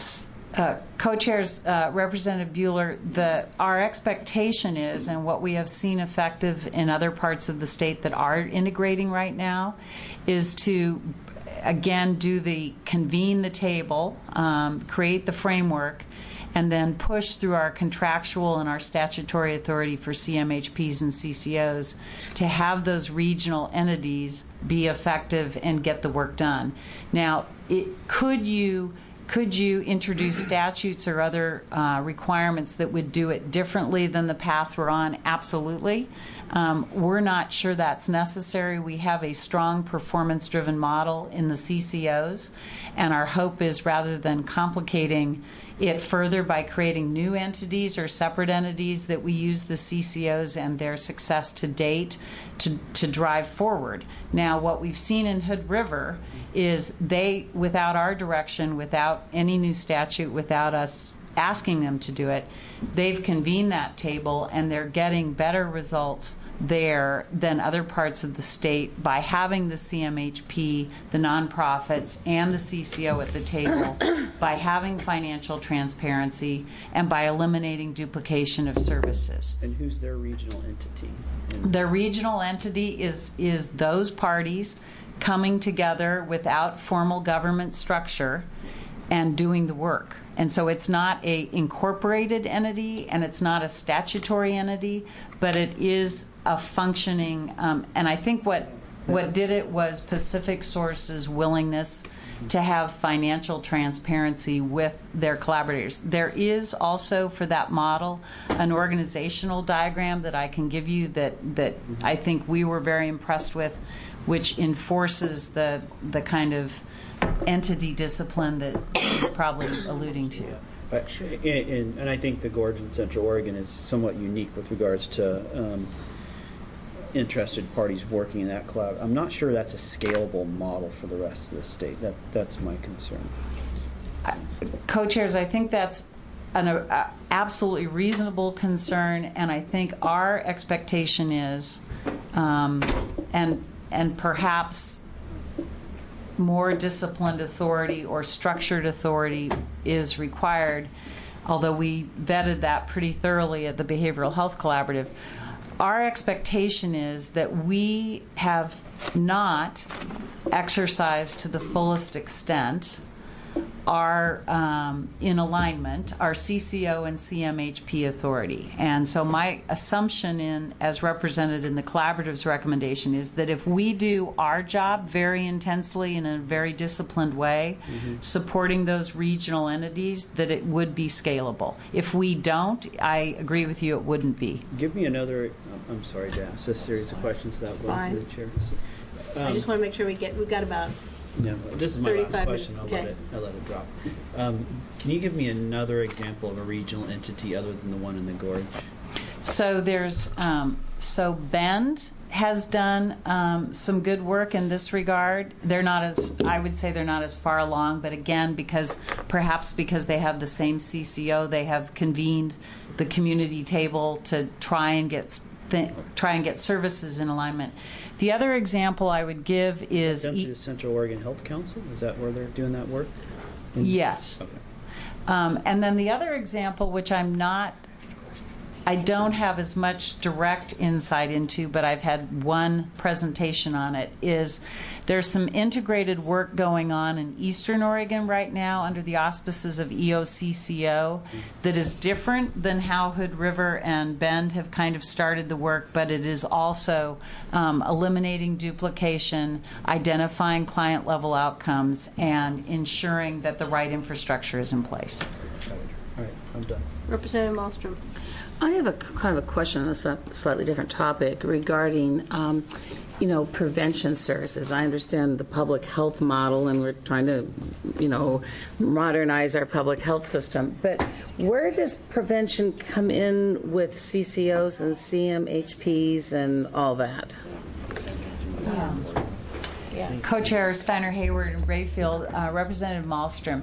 Co-chairs, Representative Bueller, our expectation is, and what we have seen effective in other parts of the state that are integrating right now, is to again convene the table, create the framework, and then push through our contractual and our statutory authority for CMHPs and CCOs to have those regional entities be effective and get the work done. Now, could you introduce statutes or other requirements that would do it differently than the path we're on? Absolutely. We're not sure that's necessary. We have a strong performance-driven model in the CCOs, and our hope is, rather than complicating it further by creating new entities or separate entities, that we use the CCOs and their success to date to drive forward. Now, what we've seen in Hood River is they, without our direction, without any new statute, without us asking them to do it, they've convened that table, and they're getting better results there than other parts of the state by having the CMHP, the nonprofits, and the CCO at the table, by having financial transparency, and by eliminating duplication of services. And who's their regional entity? Their regional entity is those parties coming together without formal government structure and doing the work. And so it's not a incorporated entity, and it's not a statutory entity, but it is a functioning, and I think what did it was Pacific Source's willingness to have financial transparency with their collaborators. There is also, for that model, an organizational diagram that I can give you that I think we were very impressed with, which enforces the kind of entity discipline that you're probably alluding to. And I think the Gorge in Central Oregon is somewhat unique with regards to interested parties working in that cloud. I'm not sure that's a scalable model for the rest of the state. That's my concern. Co-chairs, I think that's an absolutely reasonable concern, and I think our expectation is, and perhaps more disciplined authority or structured authority is required, although we vetted that pretty thoroughly at the Behavioral Health Collaborative. Our expectation is that we have not exercised to the fullest extent our, in alignment, our CCO and CMHP authority. And so my assumption, as represented in the Collaborative's recommendation, is that if we do our job very intensely in a very disciplined way, supporting those regional entities, that it would be scalable. If we don't, I agree with you, it wouldn't be. Give me another, I'm sorry to ask this series of questions that one to the chair. I just want to make sure we've got about this is my last question. Minutes. I'll let it drop. Can you give me another example of a regional entity other than the one in the Gorge? So there's Bend has done some good work in this regard. They're not as far along, but again, perhaps because they have the same CCO, they have convened the community table to try and get services in alignment. The other example I would give is the Central Oregon Health Council. Is that where they're doing that work? Yes. Okay. And then the other example, which I don't have as much direct insight into, but I've had one presentation on it, is there's some integrated work going on in Eastern Oregon right now under the auspices of EOCCO that is different than how Hood River and Bend have kind of started the work, but it is also eliminating duplication, identifying client-level outcomes, and ensuring that the right infrastructure is in place. All right, I'm done. Representative Malmstrom. I have a kind of a question on a slightly different topic regarding, prevention services. I understand the public health model, and we're trying to, modernize our public health system. But where does prevention come in with CCOs and CMHPs and all that? co-chair Steiner Hayward and Rayfield, Representative Malmstrom,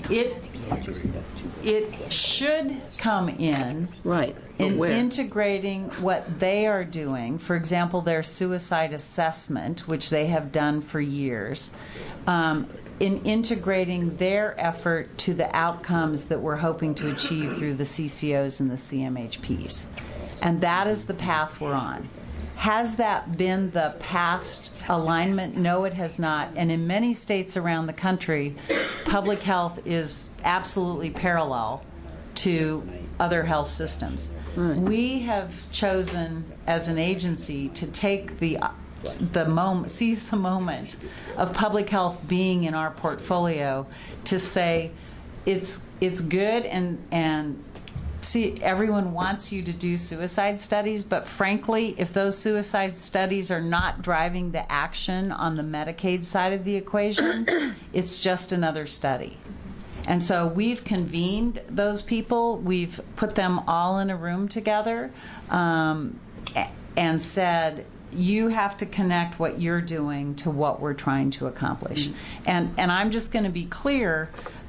it should come in Right. But in where? integrating what they are doing, for example, their suicide assessment, which they have done for years, in integrating their effort to the outcomes that we're hoping to achieve through the CCOs and the CMHPs. And that is the path we're on. Has that been the past alignment? No, it has not. And in many states around the country, public health is absolutely parallel to other health systems. We have chosen as an agency to take the moment, seize the moment of public health being in our portfolio to say it's good and see, everyone wants you to do suicide studies, but frankly, if those suicide studies are not driving the action on the Medicaid side of the equation, it's just another study. And so we've convened those people, we've put them all in a room together, and said, you have to connect what you're doing to what we're trying to accomplish. And I'm just going to be clear,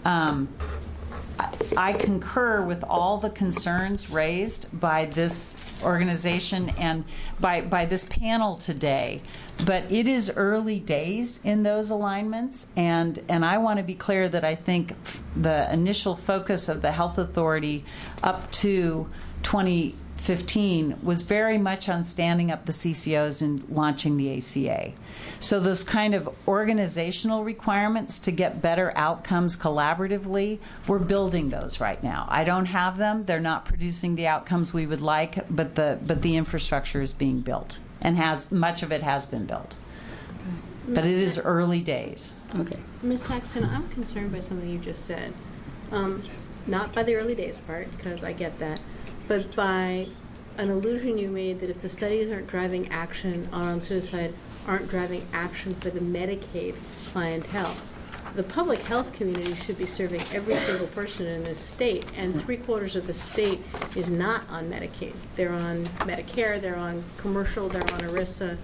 I concur with all the concerns raised by this organization and by this panel today, but it is early days in those alignments, and I want to be clear that I think the initial focus of the Health Authority up to 2015 was very much on standing up the CCOs and launching the ACA. So those kind of organizational requirements to get better outcomes collaboratively, we're building those right now. I don't have them. They're not producing the outcomes we would like, but the infrastructure is being built, and much of it has been built. But it is early days. Okay. Ms. Saxon, I'm concerned by something you just said. Not by the early days part, because I get that, but by an allusion you made that if the studies aren't driving action on suicide, aren't driving action for the Medicaid clientele. The public health community should be serving every single person in this state, and 3/4 of the state is not on Medicaid. They're on Medicare, they're on commercial, they're on ERISA.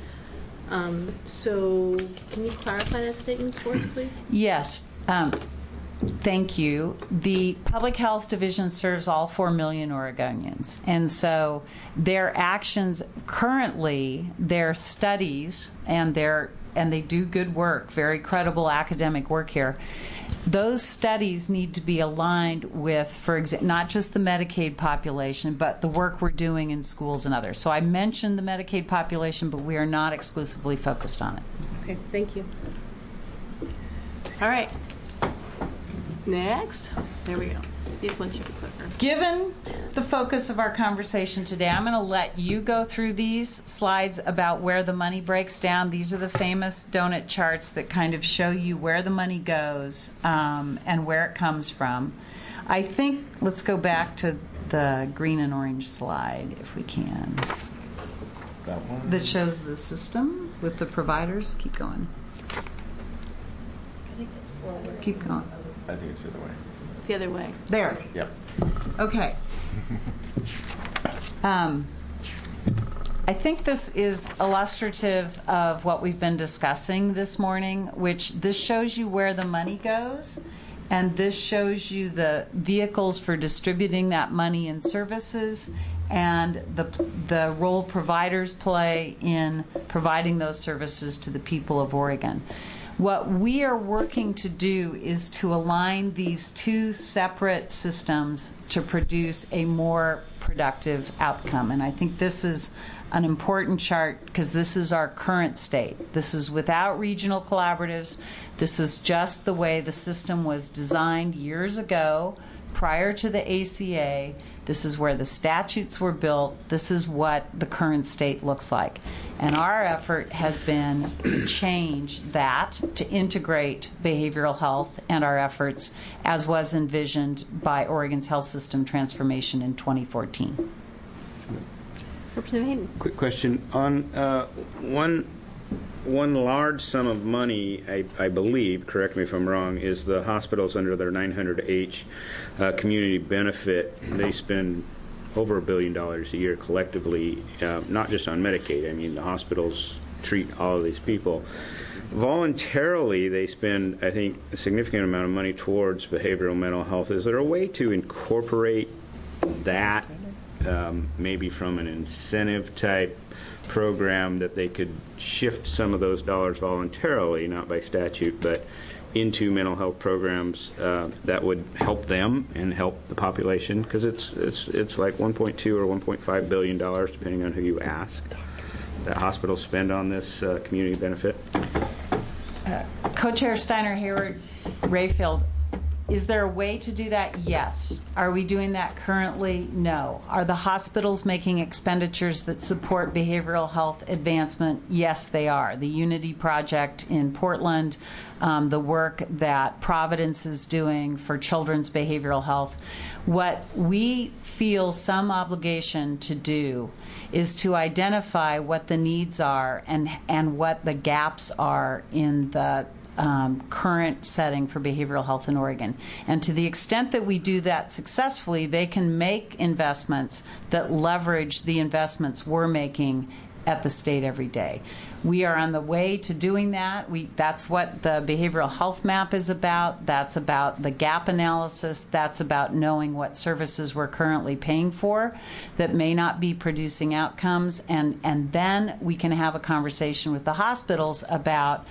So can you clarify that statement for us, please? Yes. Thank you. The Public Health Division serves all 4 million Oregonians. And so their actions currently, their studies, and they do good work, very credible academic work here. Those studies need to be aligned with, for example, not just the Medicaid population, but the work we're doing in schools and others. So I mentioned the Medicaid population, but we are not exclusively focused on it. Okay, thank you. All right. Next. There we go. These ones should be quicker. Given the focus of our conversation today, I'm going to let you go through these slides about where the money breaks down. These are the famous donut charts that kind of show you where the money goes and where it comes from. I think, let's go back to the green and orange slide, if we can. That one? That shows the system with the providers. Keep going. I think it's forward. Keep going. I think it's the other way. It's the other way. There. Yep. Okay. I think this is illustrative of what we've been discussing this morning, which this shows you where the money goes, and this shows you the vehicles for distributing that money and services, and the role providers play in providing those services to the people of Oregon. What we are working to do is to align these two separate systems to produce a more productive outcome. And I think this is an important chart because this is our current state. This is without regional collaboratives. This is just the way the system was designed years ago prior to the ACA. This is where the statutes were built. This is what the current state looks like. And our effort has been to change that, to integrate behavioral health and our efforts as was envisioned by Oregon's health system transformation in 2014. Representative Hayden. Quick question. On one large sum of money, I believe, correct me if I'm wrong, is the hospitals under their 900H community benefit. They spend over $1 billion a year collectively, not just on Medicaid. I mean, the hospitals treat all of these people. Voluntarily, they spend, I think, a significant amount of money towards behavioral mental health. Is there a way to incorporate that, maybe from an incentive type program, that they could shift some of those dollars voluntarily, not by statute, but into mental health programs that would help them and help the population? Because it's like 1.2 or 1.5 billion dollars, depending on who you ask, that hospitals spend on this community benefit. Co-Chair Steiner, Hayward, Rayfield, is there a way to do that? Yes. Are we doing that currently? No. Are the hospitals making expenditures that support behavioral health advancement? Yes, they are. The Unity Project in Portland, the work that Providence is doing for children's behavioral health. What we feel some obligation to do is to identify what the needs are and what the gaps are in the current setting for behavioral health in Oregon. And to the extent that we do that successfully, they can make investments that leverage the investments we're making at the state every day. We are on the way to doing that. That's what the behavioral health map is about. That's about the gap analysis. That's about knowing what services we're currently paying for that may not be producing outcomes. And then we can have a conversation with the hospitals about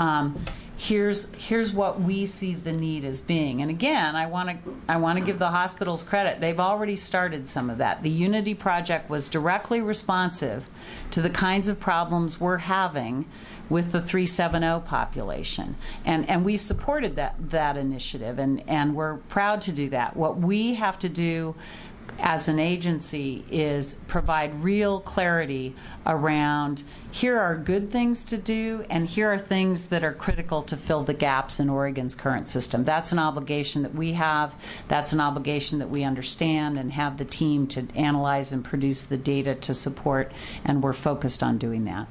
here's what we see the need as being. And again, I want to give the hospitals credit. They've already started some of that. The Unity Project was directly responsive to the kinds of problems we're having with the 370 population. And we supported that initiative, and we're proud to do that. What we have to do as an agency is provide real clarity around here are good things to do and here are things that are critical to fill the gaps in Oregon's current system. That's an obligation that we have. That's an obligation that we understand and have the team to analyze and produce the data to support, and we're focused on doing that.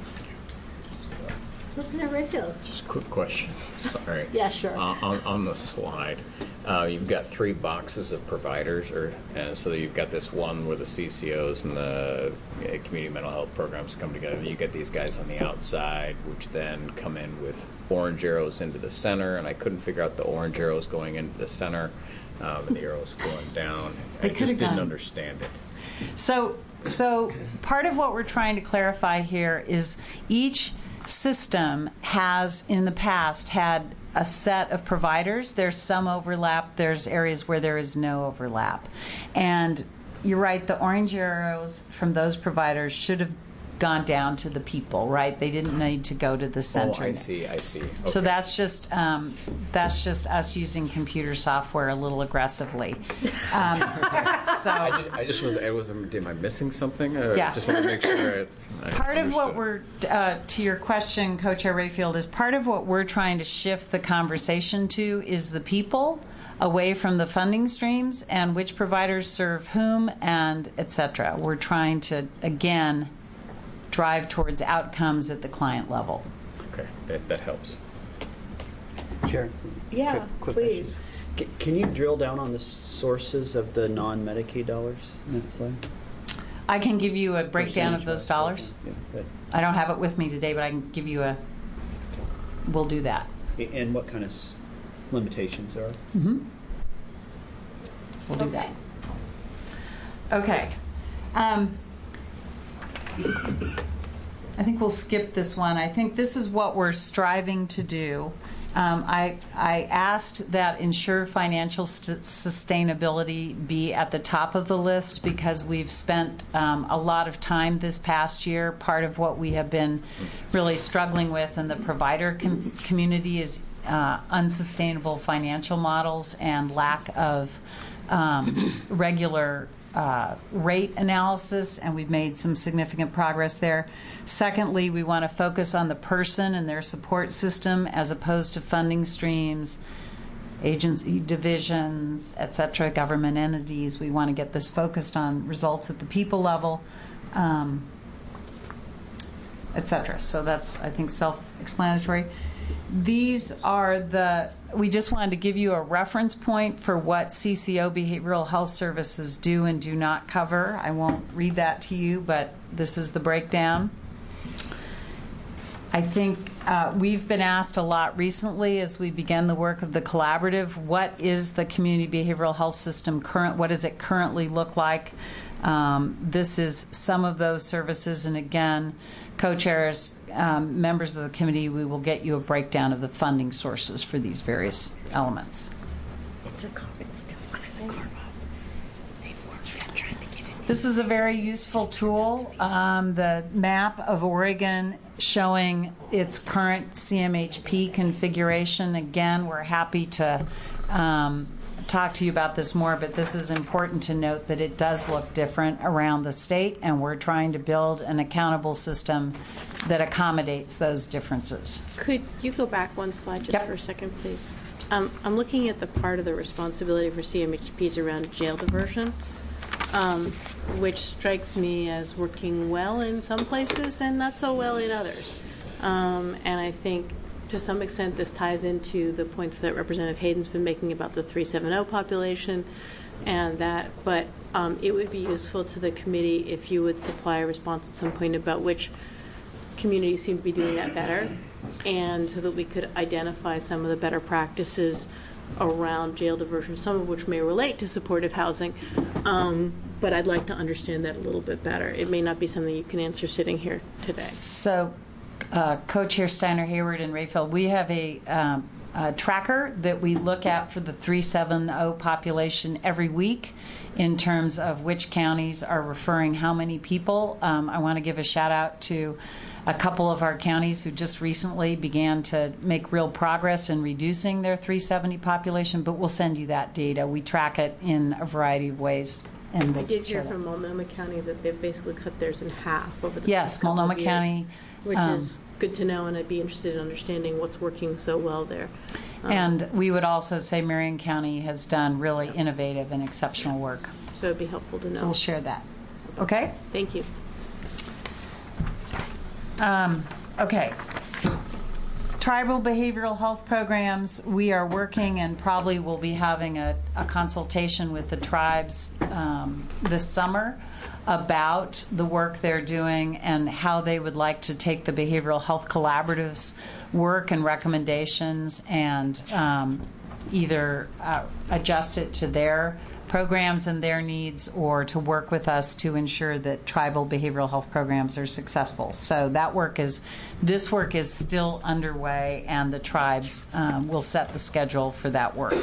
Just a quick question. Sorry. Yeah, sure. On the slide, you've got 3 boxes of providers, so you've got this one where the CCOs and the community mental health programs come together. And you get these guys on the outside, which then come in with orange arrows into the center. And I couldn't figure out the orange arrows going into the center and the arrows going down. I just didn't understand it. So part of what we're trying to clarify here is each system has in the past had a set of providers. There's some overlap. There's areas where there is no overlap. And you're right, the orange arrows from those providers should have gone down to the people, right? They didn't need to go to the center. Oh, I see. Okay. So that's just us using computer software a little aggressively. I just was. Am I missing something? Yeah. Just want to make sure. Part of what we're, to your question, Co-Chair Rayfield, is part of what we're trying to shift the conversation to is the people away from the funding streams and which providers serve whom and et cetera. We're trying to, again, drive towards outcomes at the client level. Okay, that helps. Chair? Yeah, quick please. question. Can you drill down on the sources of the non-Medicaid dollars in that slide? I can give you a breakdown of those dollars. Yeah, good. I don't have it with me today, but I can give you we'll do that. And what kind of limitations there are? Mm-hmm. We'll do that. Okay. I think we'll skip this one. I think this is what we're striving to do. I asked that ensure financial sustainability be at the top of the list because we've spent a lot of time this past year. Part of what we have been really struggling with in the provider community is unsustainable financial models and lack of regular rate analysis, and we've made some significant progress there. Secondly, we want to focus on the person and their support system as opposed to funding streams, agency divisions, et cetera, government entities. We want to get this focused on results at the people level, et cetera. So that's, I think, self-explanatory. These are we just wanted to give you a reference point for what CCO behavioral health services do and do not cover. I won't read that to you, but this is the breakdown. I think we've been asked a lot recently as we began the work of the collaborative, what is the community behavioral health system what does it currently look like? This is some of those services, and again, co-chairs, members of the committee, we will get you a breakdown of the funding sources for these various elements. It's a conference too. This is a very useful tool, the map of Oregon showing its current CMHP configuration. Again, we're happy to talk to you about this more, but this is important to note that it does look different around the state, and we're trying to build an accountable system that accommodates those differences. Could you go back one slide just for a second, please? I'm looking at the part of the responsibility for CMHPs around jail diversion, which strikes me as working well in some places and not so well in others. And I think to some extent this ties into the points that Representative Hayden's been making about the 370 population and that, but it would be useful to the committee if you would supply a response at some point about which communities seem to be doing that better, and so that we could identify some of the better practices around jail diversion, some of which may relate to supportive housing, but I'd like to understand that a little bit better. It may not be something you can answer sitting here today. So, Co-Chair Steiner, Hayward, and Rayfield, we have a tracker that we look at for the 370 population every week in terms of which counties are referring how many people. I want to give a shout out to a couple of our counties who just recently began to make real progress in reducing their 370 population, but we'll send you that data. We track it in a variety of ways. And I did hear from Multnomah County that they've basically cut theirs in half over the yes, past couple Multnomah of years, County, which is good to know, and I'd be interested in understanding what's working so well there. And we would also say Marion County has done really innovative and exceptional work. So it'd be helpful to know. So we'll share that. Okay? Thank you. Okay. Tribal behavioral health programs, we are working and probably will be having a consultation with the tribes this summer about the work they're doing and how they would like to take the behavioral health collaboratives work and recommendations and either adjust it to their programs and their needs, or to work with us to ensure that tribal behavioral health programs are successful. So this work is still underway, and the tribes will set the schedule for that work.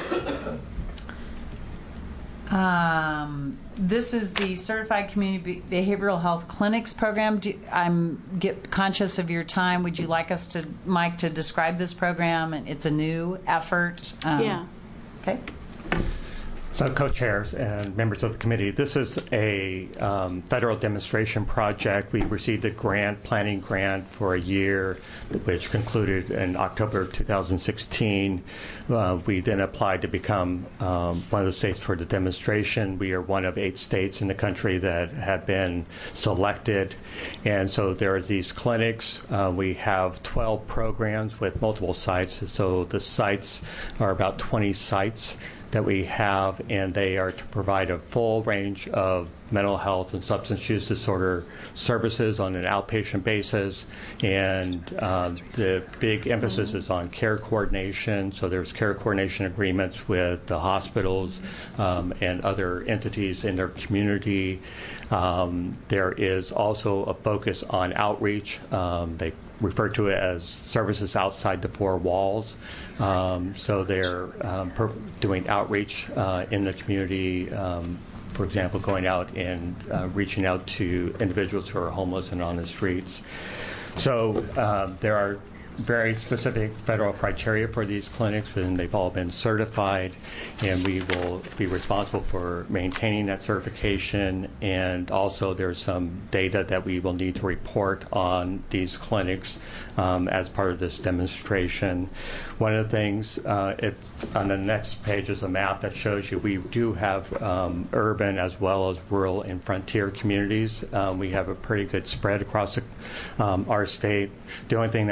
This is the Certified Community Behavioral Health Clinics program. I'm conscious of your time. Would you like us to, Mike, to describe this program? And it's a new effort. Yeah. Okay. So, co-chairs and members of the committee, this is a federal demonstration project. We received a planning grant for a year, which concluded in October 2016. We then applied to become one of the states for the demonstration. We are one of 8 states in the country that have been selected. And so there are these clinics. We have 12 programs with multiple sites. So the sites are about 20 sites that we have, and they are to provide a full range of mental health and substance use disorder services on an outpatient basis. And the big emphasis is on care coordination. So there's care coordination agreements with the hospitals and other entities in their community. There is also a focus on outreach. They refer to it as services outside the 4 walls. So they're doing outreach in the community, for example, going out and reaching out to individuals who are homeless and on the streets. So there are very specific federal criteria for these clinics, and they've all been certified, and we will be responsible for maintaining that certification. And also there's some data that we will need to report on these clinics as part of this demonstration. One of the things, if on the next page is a map that shows you we do have urban as well as rural and frontier communities. We have a pretty good spread across our state. The only thing that was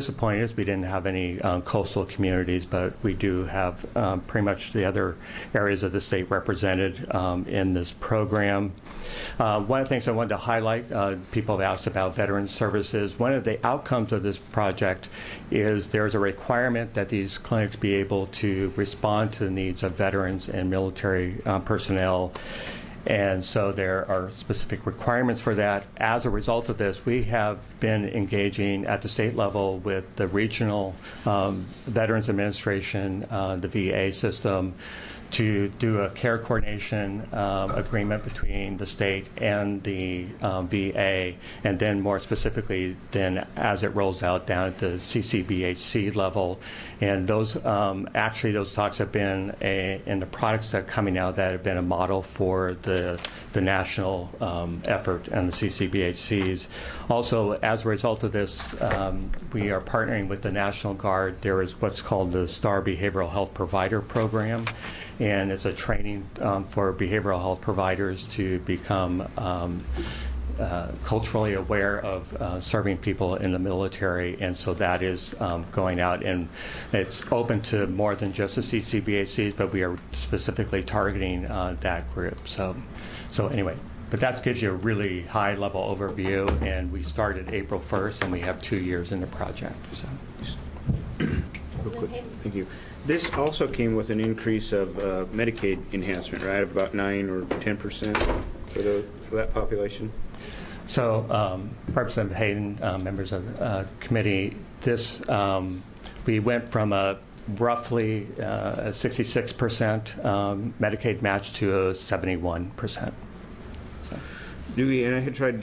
disappointing is we didn't have any coastal communities, but we do have pretty much the other areas of the state represented in this program. One of the things I wanted to highlight, people have asked about veteran services. One of the outcomes of this project is there's a requirement that these clinics be able to respond to the needs of veterans and military personnel. And so there are specific requirements for that. As a result of this, we have been engaging at the state level with the regional Veterans Administration, the VA system, to do a care coordination agreement between the state and the VA, and then more specifically, then as it rolls out down at the CCBHC level. And those actually those talks have been and the products that are coming out that have been a model for the national effort and the CCBHCs. Also, as a result of this, we are partnering with the National Guard. There is what's called the STAR Behavioral Health Provider Program, and it's a training for behavioral health providers to become culturally aware of serving people in the military, and so that is going out, and it's open to more than just the CCBHCs, but we are specifically targeting that group. So anyway, but that gives you a really high-level overview, and we started April 1st, and we have 2 years in the project. So. Real quick, thank you. This also came with an increase of Medicaid enhancement, right, of about 9 or 10% for that population? So, Representative Hayden, members of the committee, this we went from a roughly a 66% Medicaid match to a 71%. So. And I had tried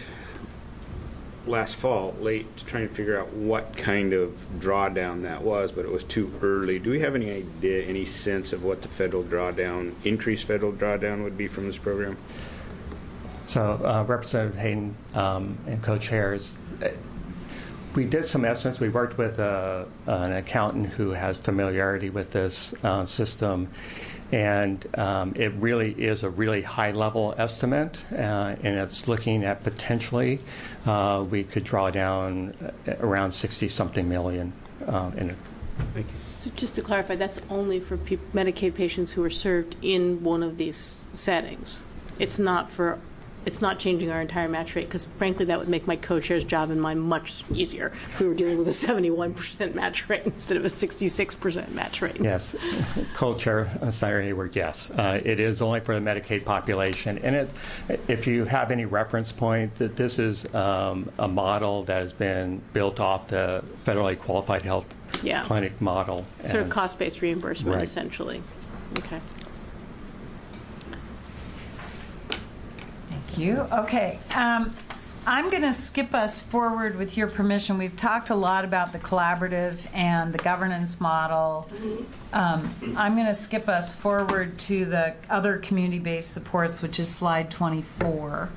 last fall, late, trying to figure out what kind of drawdown that was, but it was too early. Do we have any idea, any sense of what the increased federal drawdown would be from this program? So, Representative Hayden and co-chairs, we did some estimates. We worked with an accountant who has familiarity with this system, and it really is a really high-level estimate, and it's looking at potentially we could draw down around 60-something million in it. Thank you. So just to clarify, that's only for Medicaid patients who are served in one of these settings. It's not changing our entire match rate, because frankly that would make my co-chair's job and mine much easier if we were dealing with a 71% match rate instead of a 66% match rate. Yes. Co-chair Senator Hayward, yes. It is only for the Medicaid population. And if you have any reference point, that this is a model that has been built off the federally qualified health clinic model. Sort of cost-based reimbursement, right. Essentially. Okay. You. Okay. I'm going to skip us forward with your permission. We've talked a lot about the collaborative and the governance model. I'm going to skip us forward to the other community-based supports, which is slide 24.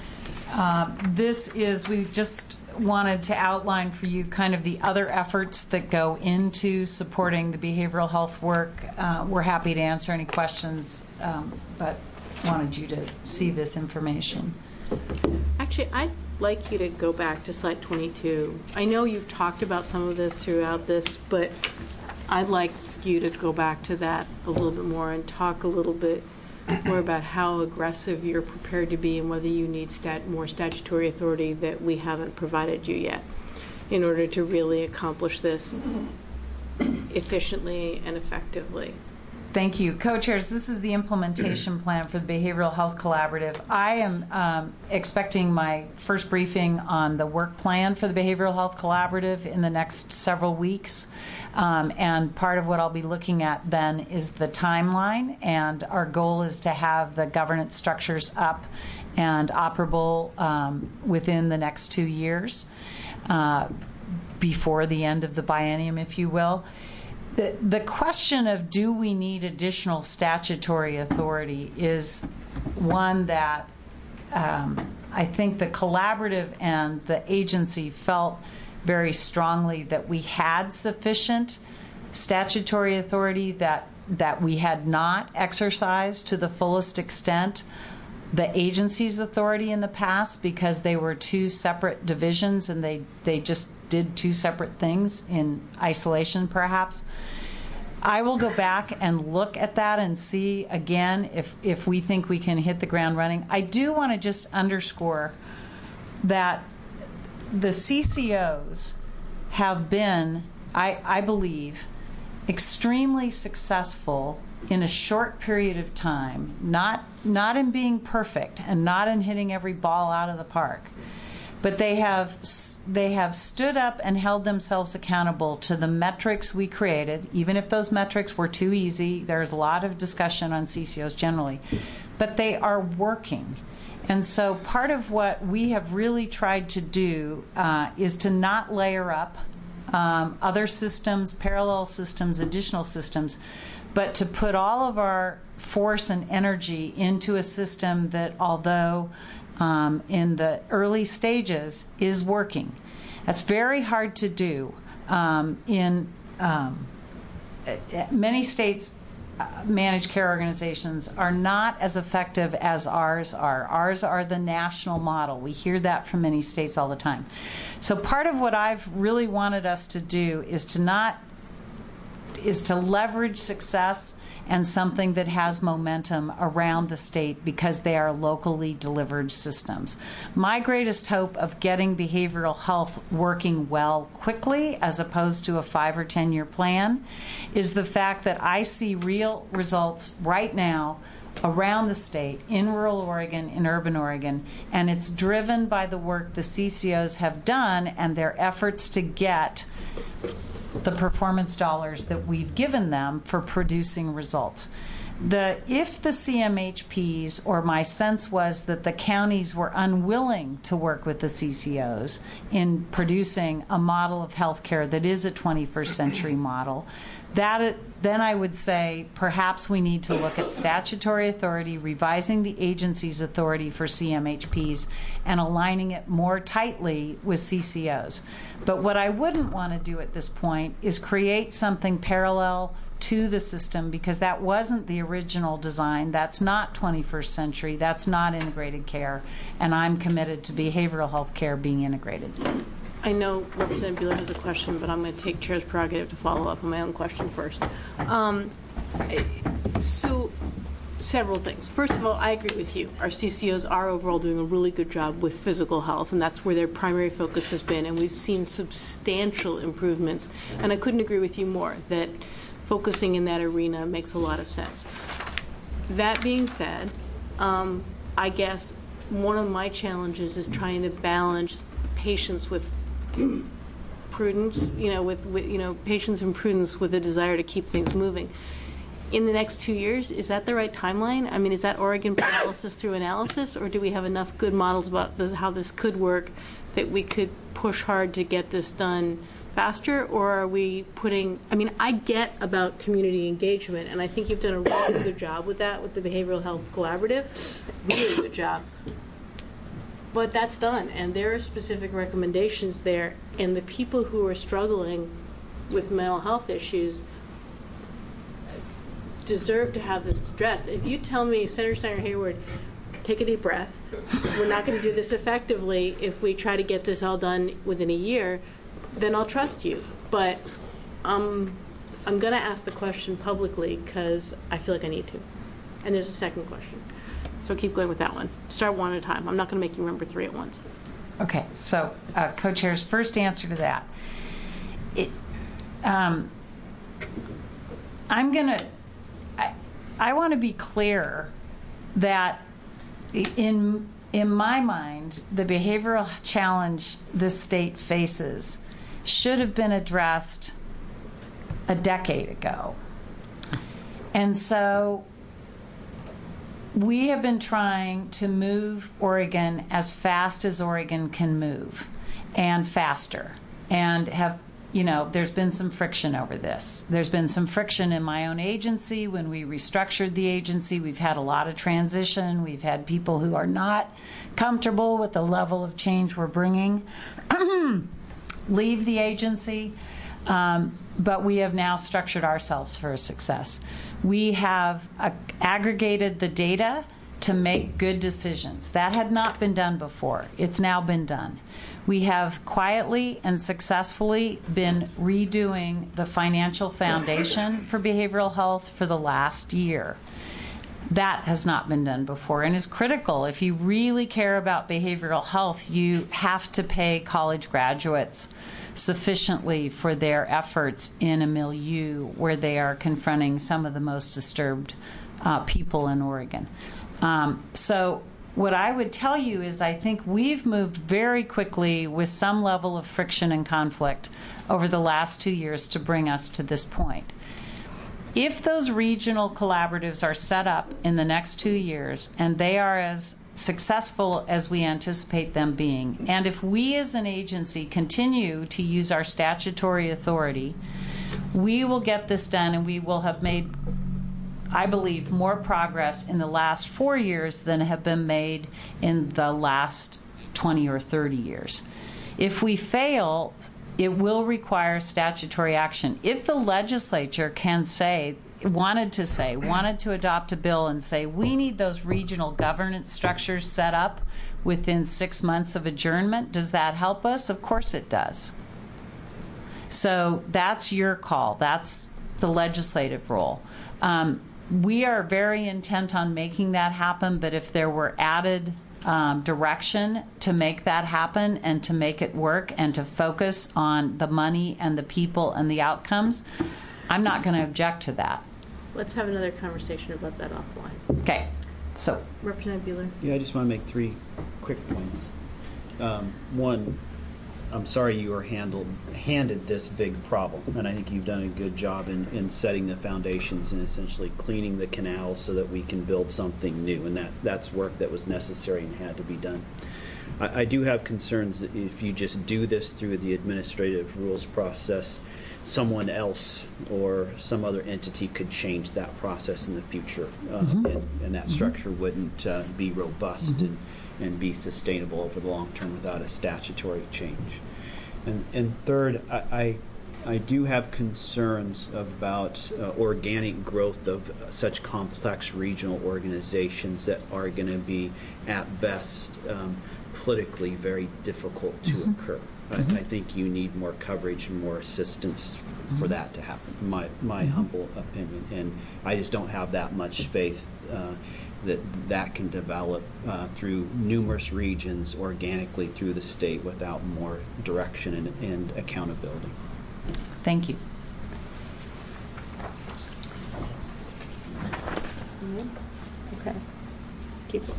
We just wanted to outline for you kind of the other efforts that go into supporting the behavioral health work. We're happy to answer any questions, but wanted you to see this information. Actually, I'd like you to go back to slide 22. I know you've talked about some of this throughout this, but I'd like you to go back to that a little bit more and talk a little bit more about how aggressive you're prepared to be and whether you need more statutory authority that we haven't provided you yet in order to really accomplish this efficiently and effectively. Thank you. Co-chairs, this is the implementation plan for the Behavioral Health Collaborative. I am expecting my first briefing on the work plan for the Behavioral Health Collaborative in the next several weeks. And part of what I'll be looking at then is the timeline, and our goal is to have the governance structures up and operable within the next 2 years, before the end of the biennium, if you will. The question of do we need additional statutory authority is one that I think the collaborative and the agency felt very strongly that we had sufficient statutory authority, that we had not exercised to the fullest extent. the agency's authority in the past because they were two separate divisions and they just did two separate things in isolation, perhaps. I will go back and look at that and see again if we think we can hit the ground running. I do want to just underscore that the CCOs have been, I believe, extremely successful in a short period of time, not in being perfect and not in hitting every ball out of the park, but they have stood up and held themselves accountable to the metrics we created, even if those metrics were too easy. There's a lot of discussion on CCOs generally, but they are working. And so part of what we have really tried to do is to not layer up other systems, parallel systems, additional systems, but to put all of our force and energy into a system that, although in the early stages, is working. That's very hard to do. In many states, managed care organizations are not as effective as ours are. Ours are the national model. We hear that from many states all the time. So part of what I've really wanted us to do is to leverage success and something that has momentum around the state because they are locally delivered systems. My greatest hope of getting behavioral health working well quickly, as opposed to a 5 or 10 year plan, is the fact that I see real results right now around the state, in rural Oregon, in urban Oregon, and it's driven by the work the CCOs have done and their efforts to get the performance dollars that we've given them for producing results. If the CMHPs, or my sense was that the counties were unwilling to work with the CCOs in producing a model of healthcare that is a 21st century model, then I would say perhaps we need to look at statutory authority, revising the agency's authority for CMHPs, and aligning it more tightly with CCOs. But what I wouldn't want to do at this point is create something parallel to the system, because that wasn't the original design. That's not 21st century. That's not integrated care. And I'm committed to behavioral health care being integrated. I know Representative Buehler has a question, but I'm going to take Chair's prerogative to follow up on my own question first. So, several things. First of all, I agree with you. Our CCOs are overall doing a really good job with physical health, and that's where their primary focus has been, and we've seen substantial improvements. And I couldn't agree with you more that focusing in that arena makes a lot of sense. That being said, I guess one of my challenges is trying to balance patience with prudence, with patience and prudence with a desire to keep things moving. In the next 2 years, is that the right timeline? I mean, is that Oregon paralysis through analysis, or do we have enough good models about how this could work that we could push hard to get this done faster? Or are we I get about community engagement, and I think you've done a really good job with that with the Behavioral Health Collaborative. Really good job. But that's done, and there are specific recommendations there, and the people who are struggling with mental health issues deserve to have this addressed. If you tell me, Senator Steiner-Hayward, take a deep breath, we're not going to do this effectively if we try to get this all done within a year, then I'll trust you. But I'm going to ask the question publicly because I feel like I need to. And there's a second question. So keep going with that one. Start one at a time. I'm not going to make you remember three at once. Okay, so co-chair's first answer to that. I want to be clear that in my mind, the behavioral challenge this state faces should have been addressed a decade ago. And so we have been trying to move Oregon as fast as Oregon can move, and faster, and have, there's been some friction over this. There's been some friction in my own agency when we restructured the agency. We've had a lot of transition. We've had people who are not comfortable with the level of change we're bringing leave the agency. But we have now structured ourselves for success. We have aggregated the data to make good decisions. That had not been done before. It's now been done. We have quietly and successfully been redoing the financial foundation for behavioral health for the last year. That has not been done before and is critical. If you really care about behavioral health, you have to pay college graduates sufficiently for their efforts in a milieu where they are confronting some of the most disturbed people in Oregon. So what I would tell you is I think we've moved very quickly with some level of friction and conflict over the last 2 years to bring us to this point. If those regional collaboratives are set up in the next 2 years and they are as successful as we anticipate them being, and if we as an agency continue to use our statutory authority, we will get this done, and we will have made, I believe, more progress in the last 4 years than have been made in the last 20 or 30 years. If we fail, it will require statutory action. If the legislature can wanted to adopt a bill and say, we need those regional governance structures set up within 6 months of adjournment, does that help us? Of course it does. So that's your call. That's the legislative role. We are very intent on making that happen, but if there were added direction to make that happen and to make it work and to focus on the money and the people and the outcomes, I'm not going to object to that. Let's have another conversation about that offline. Okay. So, Representative Buehler. Yeah, I just want to make 3 quick points. One, I'm sorry you were handed this big problem, and I think you've done a good job in setting the foundations and essentially cleaning the canals so that we can build something new, and that's work that was necessary and had to be done. I do have concerns that if you just do this through the administrative rules process, someone else or some other entity could change that process in the future, and that structure wouldn't be robust and be sustainable over the long term without a statutory change. And third, I do have concerns about organic growth of such complex regional organizations that are going to be, at best, politically very difficult to occur. I think you need more coverage and more assistance for that to happen, my humble opinion. And I just don't have that much faith that can develop through numerous regions organically through the state without more direction and accountability. Thank you. Okay. Keep it.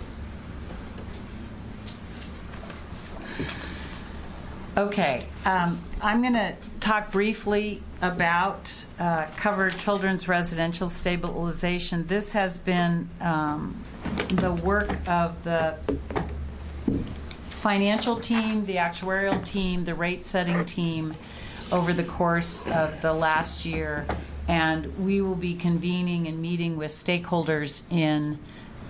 Okay, I'm going to talk briefly about covered children's residential stabilization. This has been the work of the financial team, the actuarial team, the rate-setting team over the course of the last year, and we will be convening and meeting with stakeholders in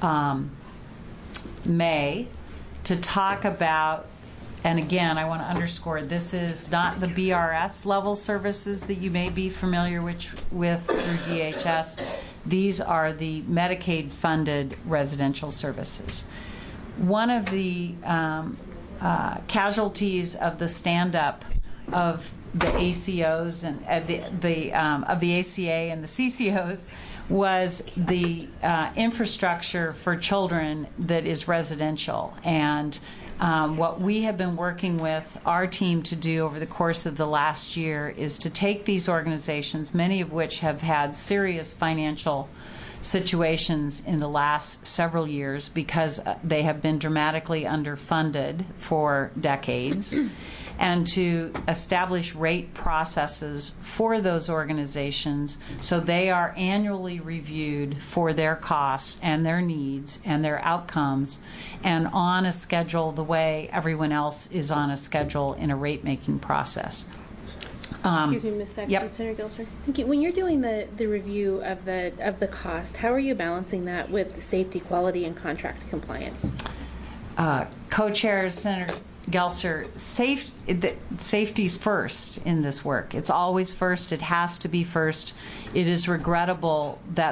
May to talk about. And again, I want to underscore, this is not the BRS level services that you may be familiar with through DHS. These are the Medicaid-funded residential services. One of the casualties of the stand-up of the ACOs and of the ACA and the CCOs was the infrastructure for children that is residential. And what we have been working with our team to do over the course of the last year is to take these organizations, many of which have had serious financial situations in the last several years because they have been dramatically underfunded for decades, and to establish rate processes for those organizations so they are annually reviewed for their costs and their needs and their outcomes, and on a schedule the way everyone else is on a schedule in a rate-making process. Excuse me, Ms. Saxby. Yep. Senator Gelser. Thank you. When you're doing the review of the cost, how are you balancing that with safety, quality, and contract compliance? Co-chairs, Senator Gelser, safety's first in this work. It's always first. It has to be first. It is regrettable that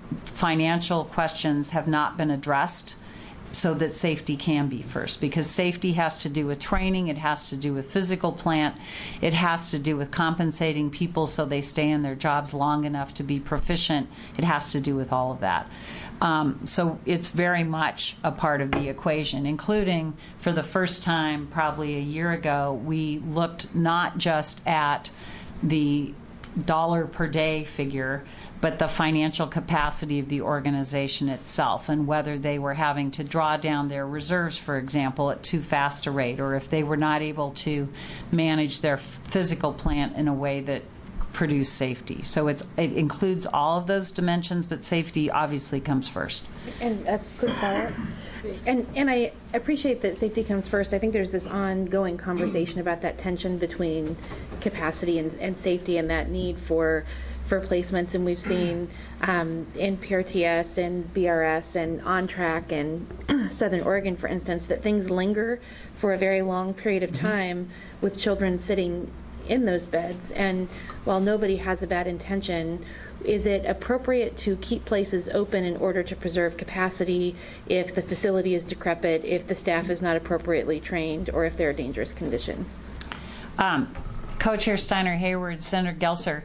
financial questions have not been addressed so that safety can be first, because safety has to do with training, it has to do with physical plant, it has to do with compensating people so they stay in their jobs long enough to be proficient, it has to do with all of that. So it's very much a part of the equation, including for the first time probably a year ago, we looked not just at the dollar per day figure, but the financial capacity of the organization itself, and whether they were having to draw down their reserves, for example, at too fast a rate, or if they were not able to manage their physical plant in a way that produced safety. So it includes all of those dimensions, but safety obviously comes first. And a quick follow-up. And I appreciate that safety comes first. I think there's this ongoing conversation about that tension between capacity and safety, and that need for placements. And we've seen in PRTS and BRS and OnTrack and Southern Oregon, for instance, that things linger for a very long period of time with children sitting in those beds. And while nobody has a bad intention, is it appropriate to keep places open in order to preserve capacity if the facility is decrepit, if the staff is not appropriately trained, or if there are dangerous conditions? Co-Chair Steiner-Hayward, Senator Gelser,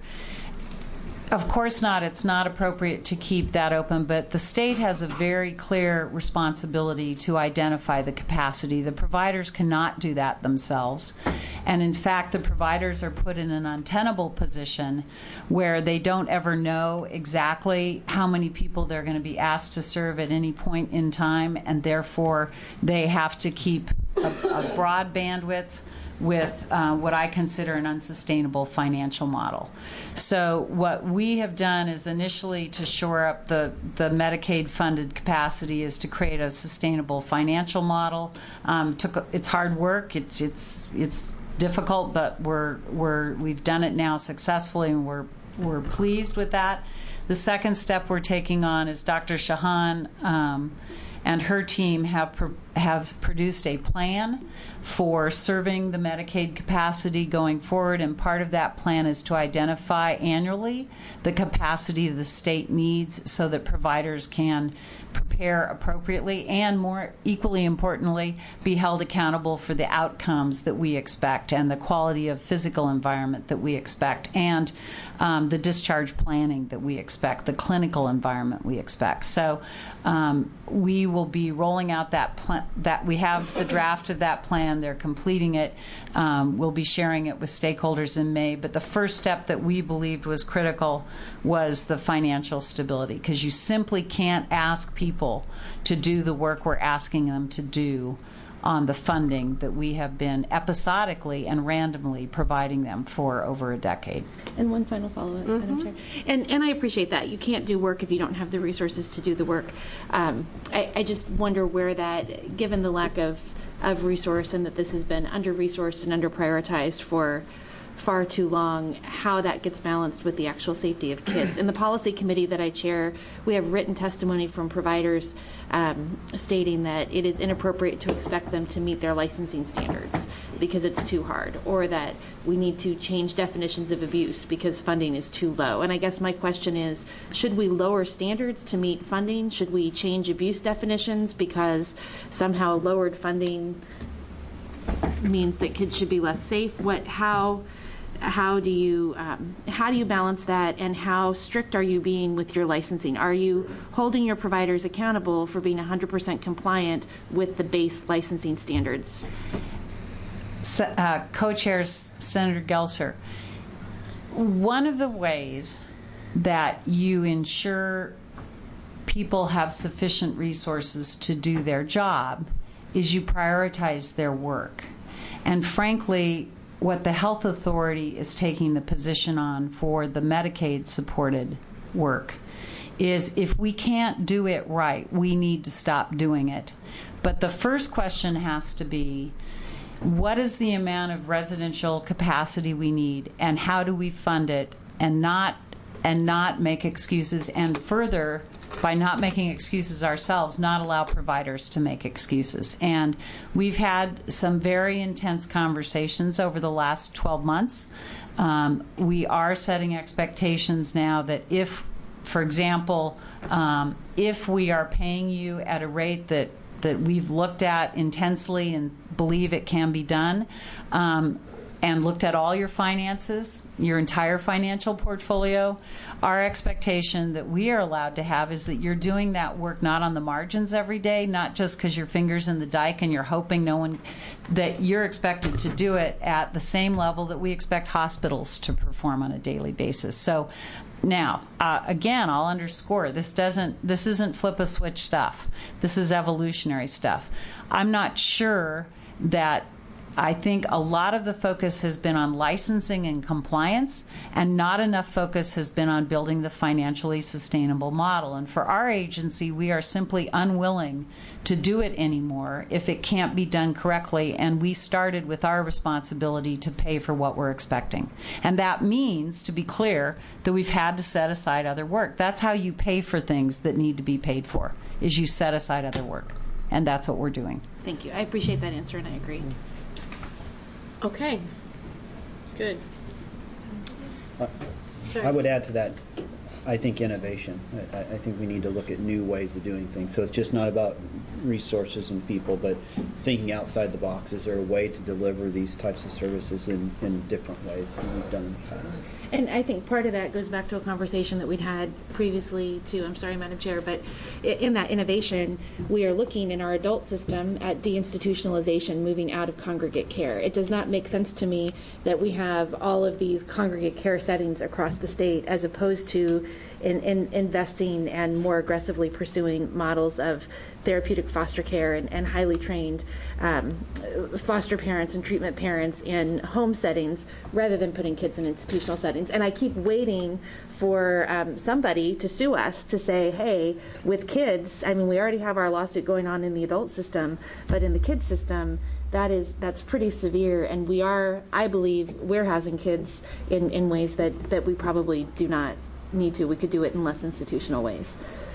of course not. It's not appropriate to keep that open, but the state has a very clear responsibility to identify the capacity. The providers cannot do that themselves. And in fact, the providers are put in an untenable position where they don't ever know exactly how many people they're going to be asked to serve at any point in time, and therefore they have to keep a broad bandwidth with what I consider an unsustainable financial model. So what we have done is initially to shore up the Medicaid-funded capacity is to create a sustainable financial model. It's hard work. It's difficult, but we've done it now successfully, and we're pleased with that. The second step we're taking on is Dr. Shahan and her team have produced a plan for serving the Medicaid capacity going forward, and part of that plan is to identify annually the capacity the state needs so that providers can prepare appropriately and, more equally importantly, be held accountable for the outcomes that we expect and the quality of physical environment that we expect, and the discharge planning that we expect, the clinical environment we expect. So we will be rolling out that plan. That we have the draft of that plan. They're completing it. We'll be sharing it with stakeholders in May. But the first step that we believed was critical was the financial stability, because you simply can't ask people to do the work we're asking them to do on the funding that we have been episodically and randomly providing them for over a decade. And one final follow-up, Madam Chair. And I appreciate that. You can't do work if you don't have the resources to do the work. I just wonder where that, given the lack of resource and that this has been under-resourced and under-prioritized for far too long, how that gets balanced with the actual safety of kids. In the policy committee that I chair, we have written testimony from providers stating that it is inappropriate to expect them to meet their licensing standards because it's too hard, or that we need to change definitions of abuse because funding is too low. And I guess my question is, should we lower standards to meet funding? Should we change abuse definitions because somehow lowered funding means that kids should be less safe? How do you balance that, and how strict are you being with your licensing? Are you holding your providers accountable for being 100% compliant with the base licensing standards? Co-Chair Senator Gelser, one of the ways that you ensure people have sufficient resources to do their job is you prioritize their work. And frankly, what the health authority is taking the position on for the Medicaid-supported work is if we can't do it right, we need to stop doing it. But the first question has to be, what is the amount of residential capacity we need, and how do we fund it, and not make excuses, and further, by not making excuses ourselves, not allow providers to make excuses. And we've had some very intense conversations over the last 12 months. We are setting expectations now that if For example, if we are paying you at a rate that we've looked at intensely and believe it can be done, and looked at all your finances, your entire financial portfolio, our expectation that we are allowed to have is that you're doing that work not on the margins every day, not just because your finger's in the dike and you're hoping that you're expected to do it at the same level that we expect hospitals to perform on a daily basis. So now, again, I'll underscore, this isn't flip a switch stuff. This is evolutionary stuff. I'm not sure that I think a lot of the focus has been on licensing and compliance, and not enough focus has been on building the financially sustainable model. And for our agency, we are simply unwilling to do it anymore if it can't be done correctly, and we started with our responsibility to pay for what we're expecting. And that means, to be clear, that we've had to set aside other work. That's how you pay for things that need to be paid for, is you set aside other work. And that's what we're doing. Thank you. I appreciate that answer, and I agree. Okay. Good. I would add to that, I think innovation. I think we need to look at new ways of doing things. So it's just not about resources and people, but thinking outside the box. Is there a way to deliver these types of services in different ways than we've done in the past? And I think part of that goes back to a conversation that we'd had previously too. I'm sorry, Madam Chair, but in that innovation, we are looking in our adult system at deinstitutionalization, moving out of congregate care. It does not make sense to me that we have all of these congregate care settings across the state as opposed to investing and more aggressively pursuing models of therapeutic foster care and highly trained foster parents and treatment parents in home settings rather than putting kids in institutional settings. And I keep waiting for somebody to sue us to say, hey, with kids, I mean, we already have our lawsuit going on in the adult system, but in the kids system, that's pretty severe, and we are, I believe, warehousing kids in ways that we probably do not need to. We could do it in less institutional ways.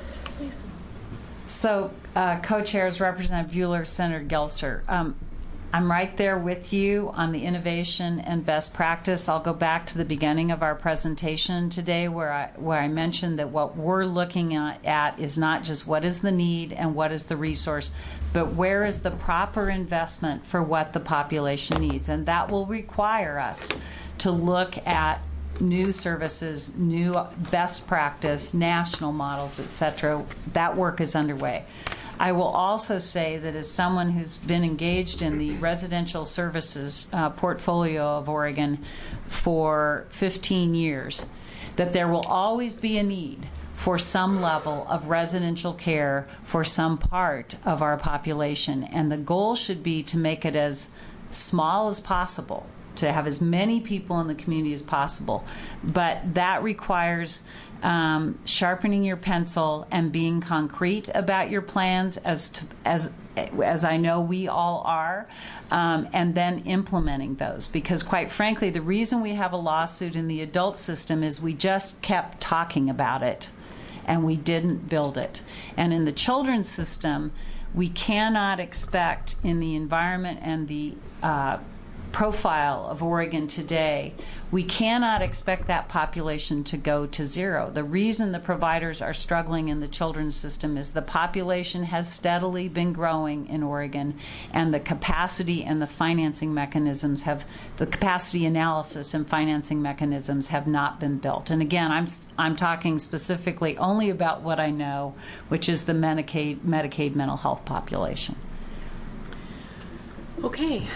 So, co-chairs, Representative Bueller, Senator Gelster, I'm right there with you on the innovation and best practice. I'll go back to the beginning of our presentation today where I mentioned that what we're looking at is not just what is the need and what is the resource, but where is the proper investment for what the population needs. And that will require us to look at new services, new best practice, national models, etc. That work is underway. I will also say that as someone who's been engaged in the residential services portfolio of Oregon for 15 years, that there will always be a need for some level of residential care for some part of our population. And the goal should be to make it as small as possible, to have as many people in the community as possible. But that requires sharpening your pencil and being concrete about your plans as I know we all are, and then implementing those. Because quite frankly, the reason we have a lawsuit in the adult system is we just kept talking about it and we didn't build it. And in the children's system, we cannot expect in the environment and the profile of Oregon today, we cannot expect that population to go to zero. The reason the providers are struggling in the children's system is the population has steadily been growing in Oregon, and the capacity and the financing mechanisms the capacity analysis and financing mechanisms have not been built. And again, I'm talking specifically only about what I know, which is the Medicaid mental health population. Okay.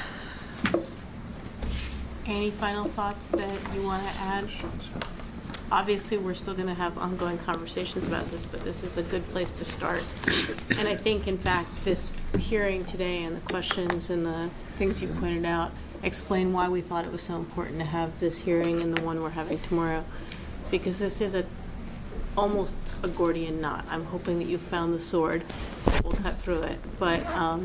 Any final thoughts that you want to add? Obviously, we're still going to have ongoing conversations about this, but this is a good place to start. And I think, in fact, this hearing today and the questions and the things you pointed out explain why we thought it was so important to have this hearing and the one we're having tomorrow, because this is almost a Gordian knot. I'm hoping that you found the sword that will cut through it, but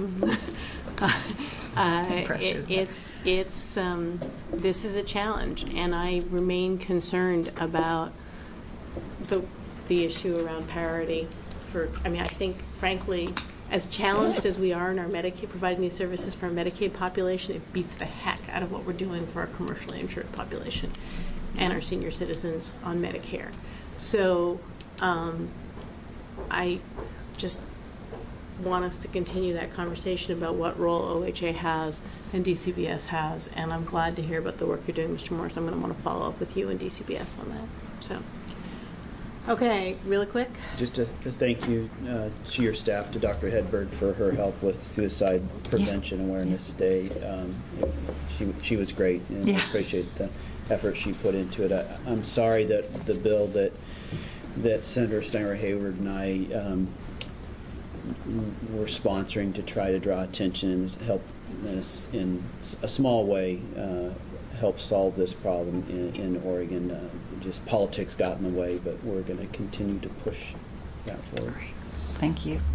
this is a challenge, and I remain concerned about the issue around parity. I think, frankly, as challenged as we are in our Medicaid, providing these services for our Medicaid population, it beats the heck out of what we're doing for our commercially insured population and our senior citizens on Medicare. So I just want us to continue that conversation about what role OHA has and DCBS has, and I'm glad to hear about the work you're doing, Mr. Morris. I'm going to want to follow up with you and DCBS on that. So, okay, really quick. Just a thank you to your staff, to Dr. Hedberg for her help with Suicide Prevention Awareness Day. She was great, and I appreciate the effort she put into it. I'm sorry that the bill that Senator Steiner Hayward and I were sponsoring to try to draw attention and help us in a small way help solve this problem in Oregon. Just politics got in the way, but we're going to continue to push that forward. Great. Thank you.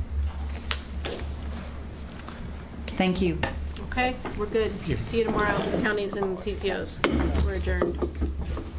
Thank you. Okay, we're good. See you tomorrow, counties and CCOs. We're adjourned.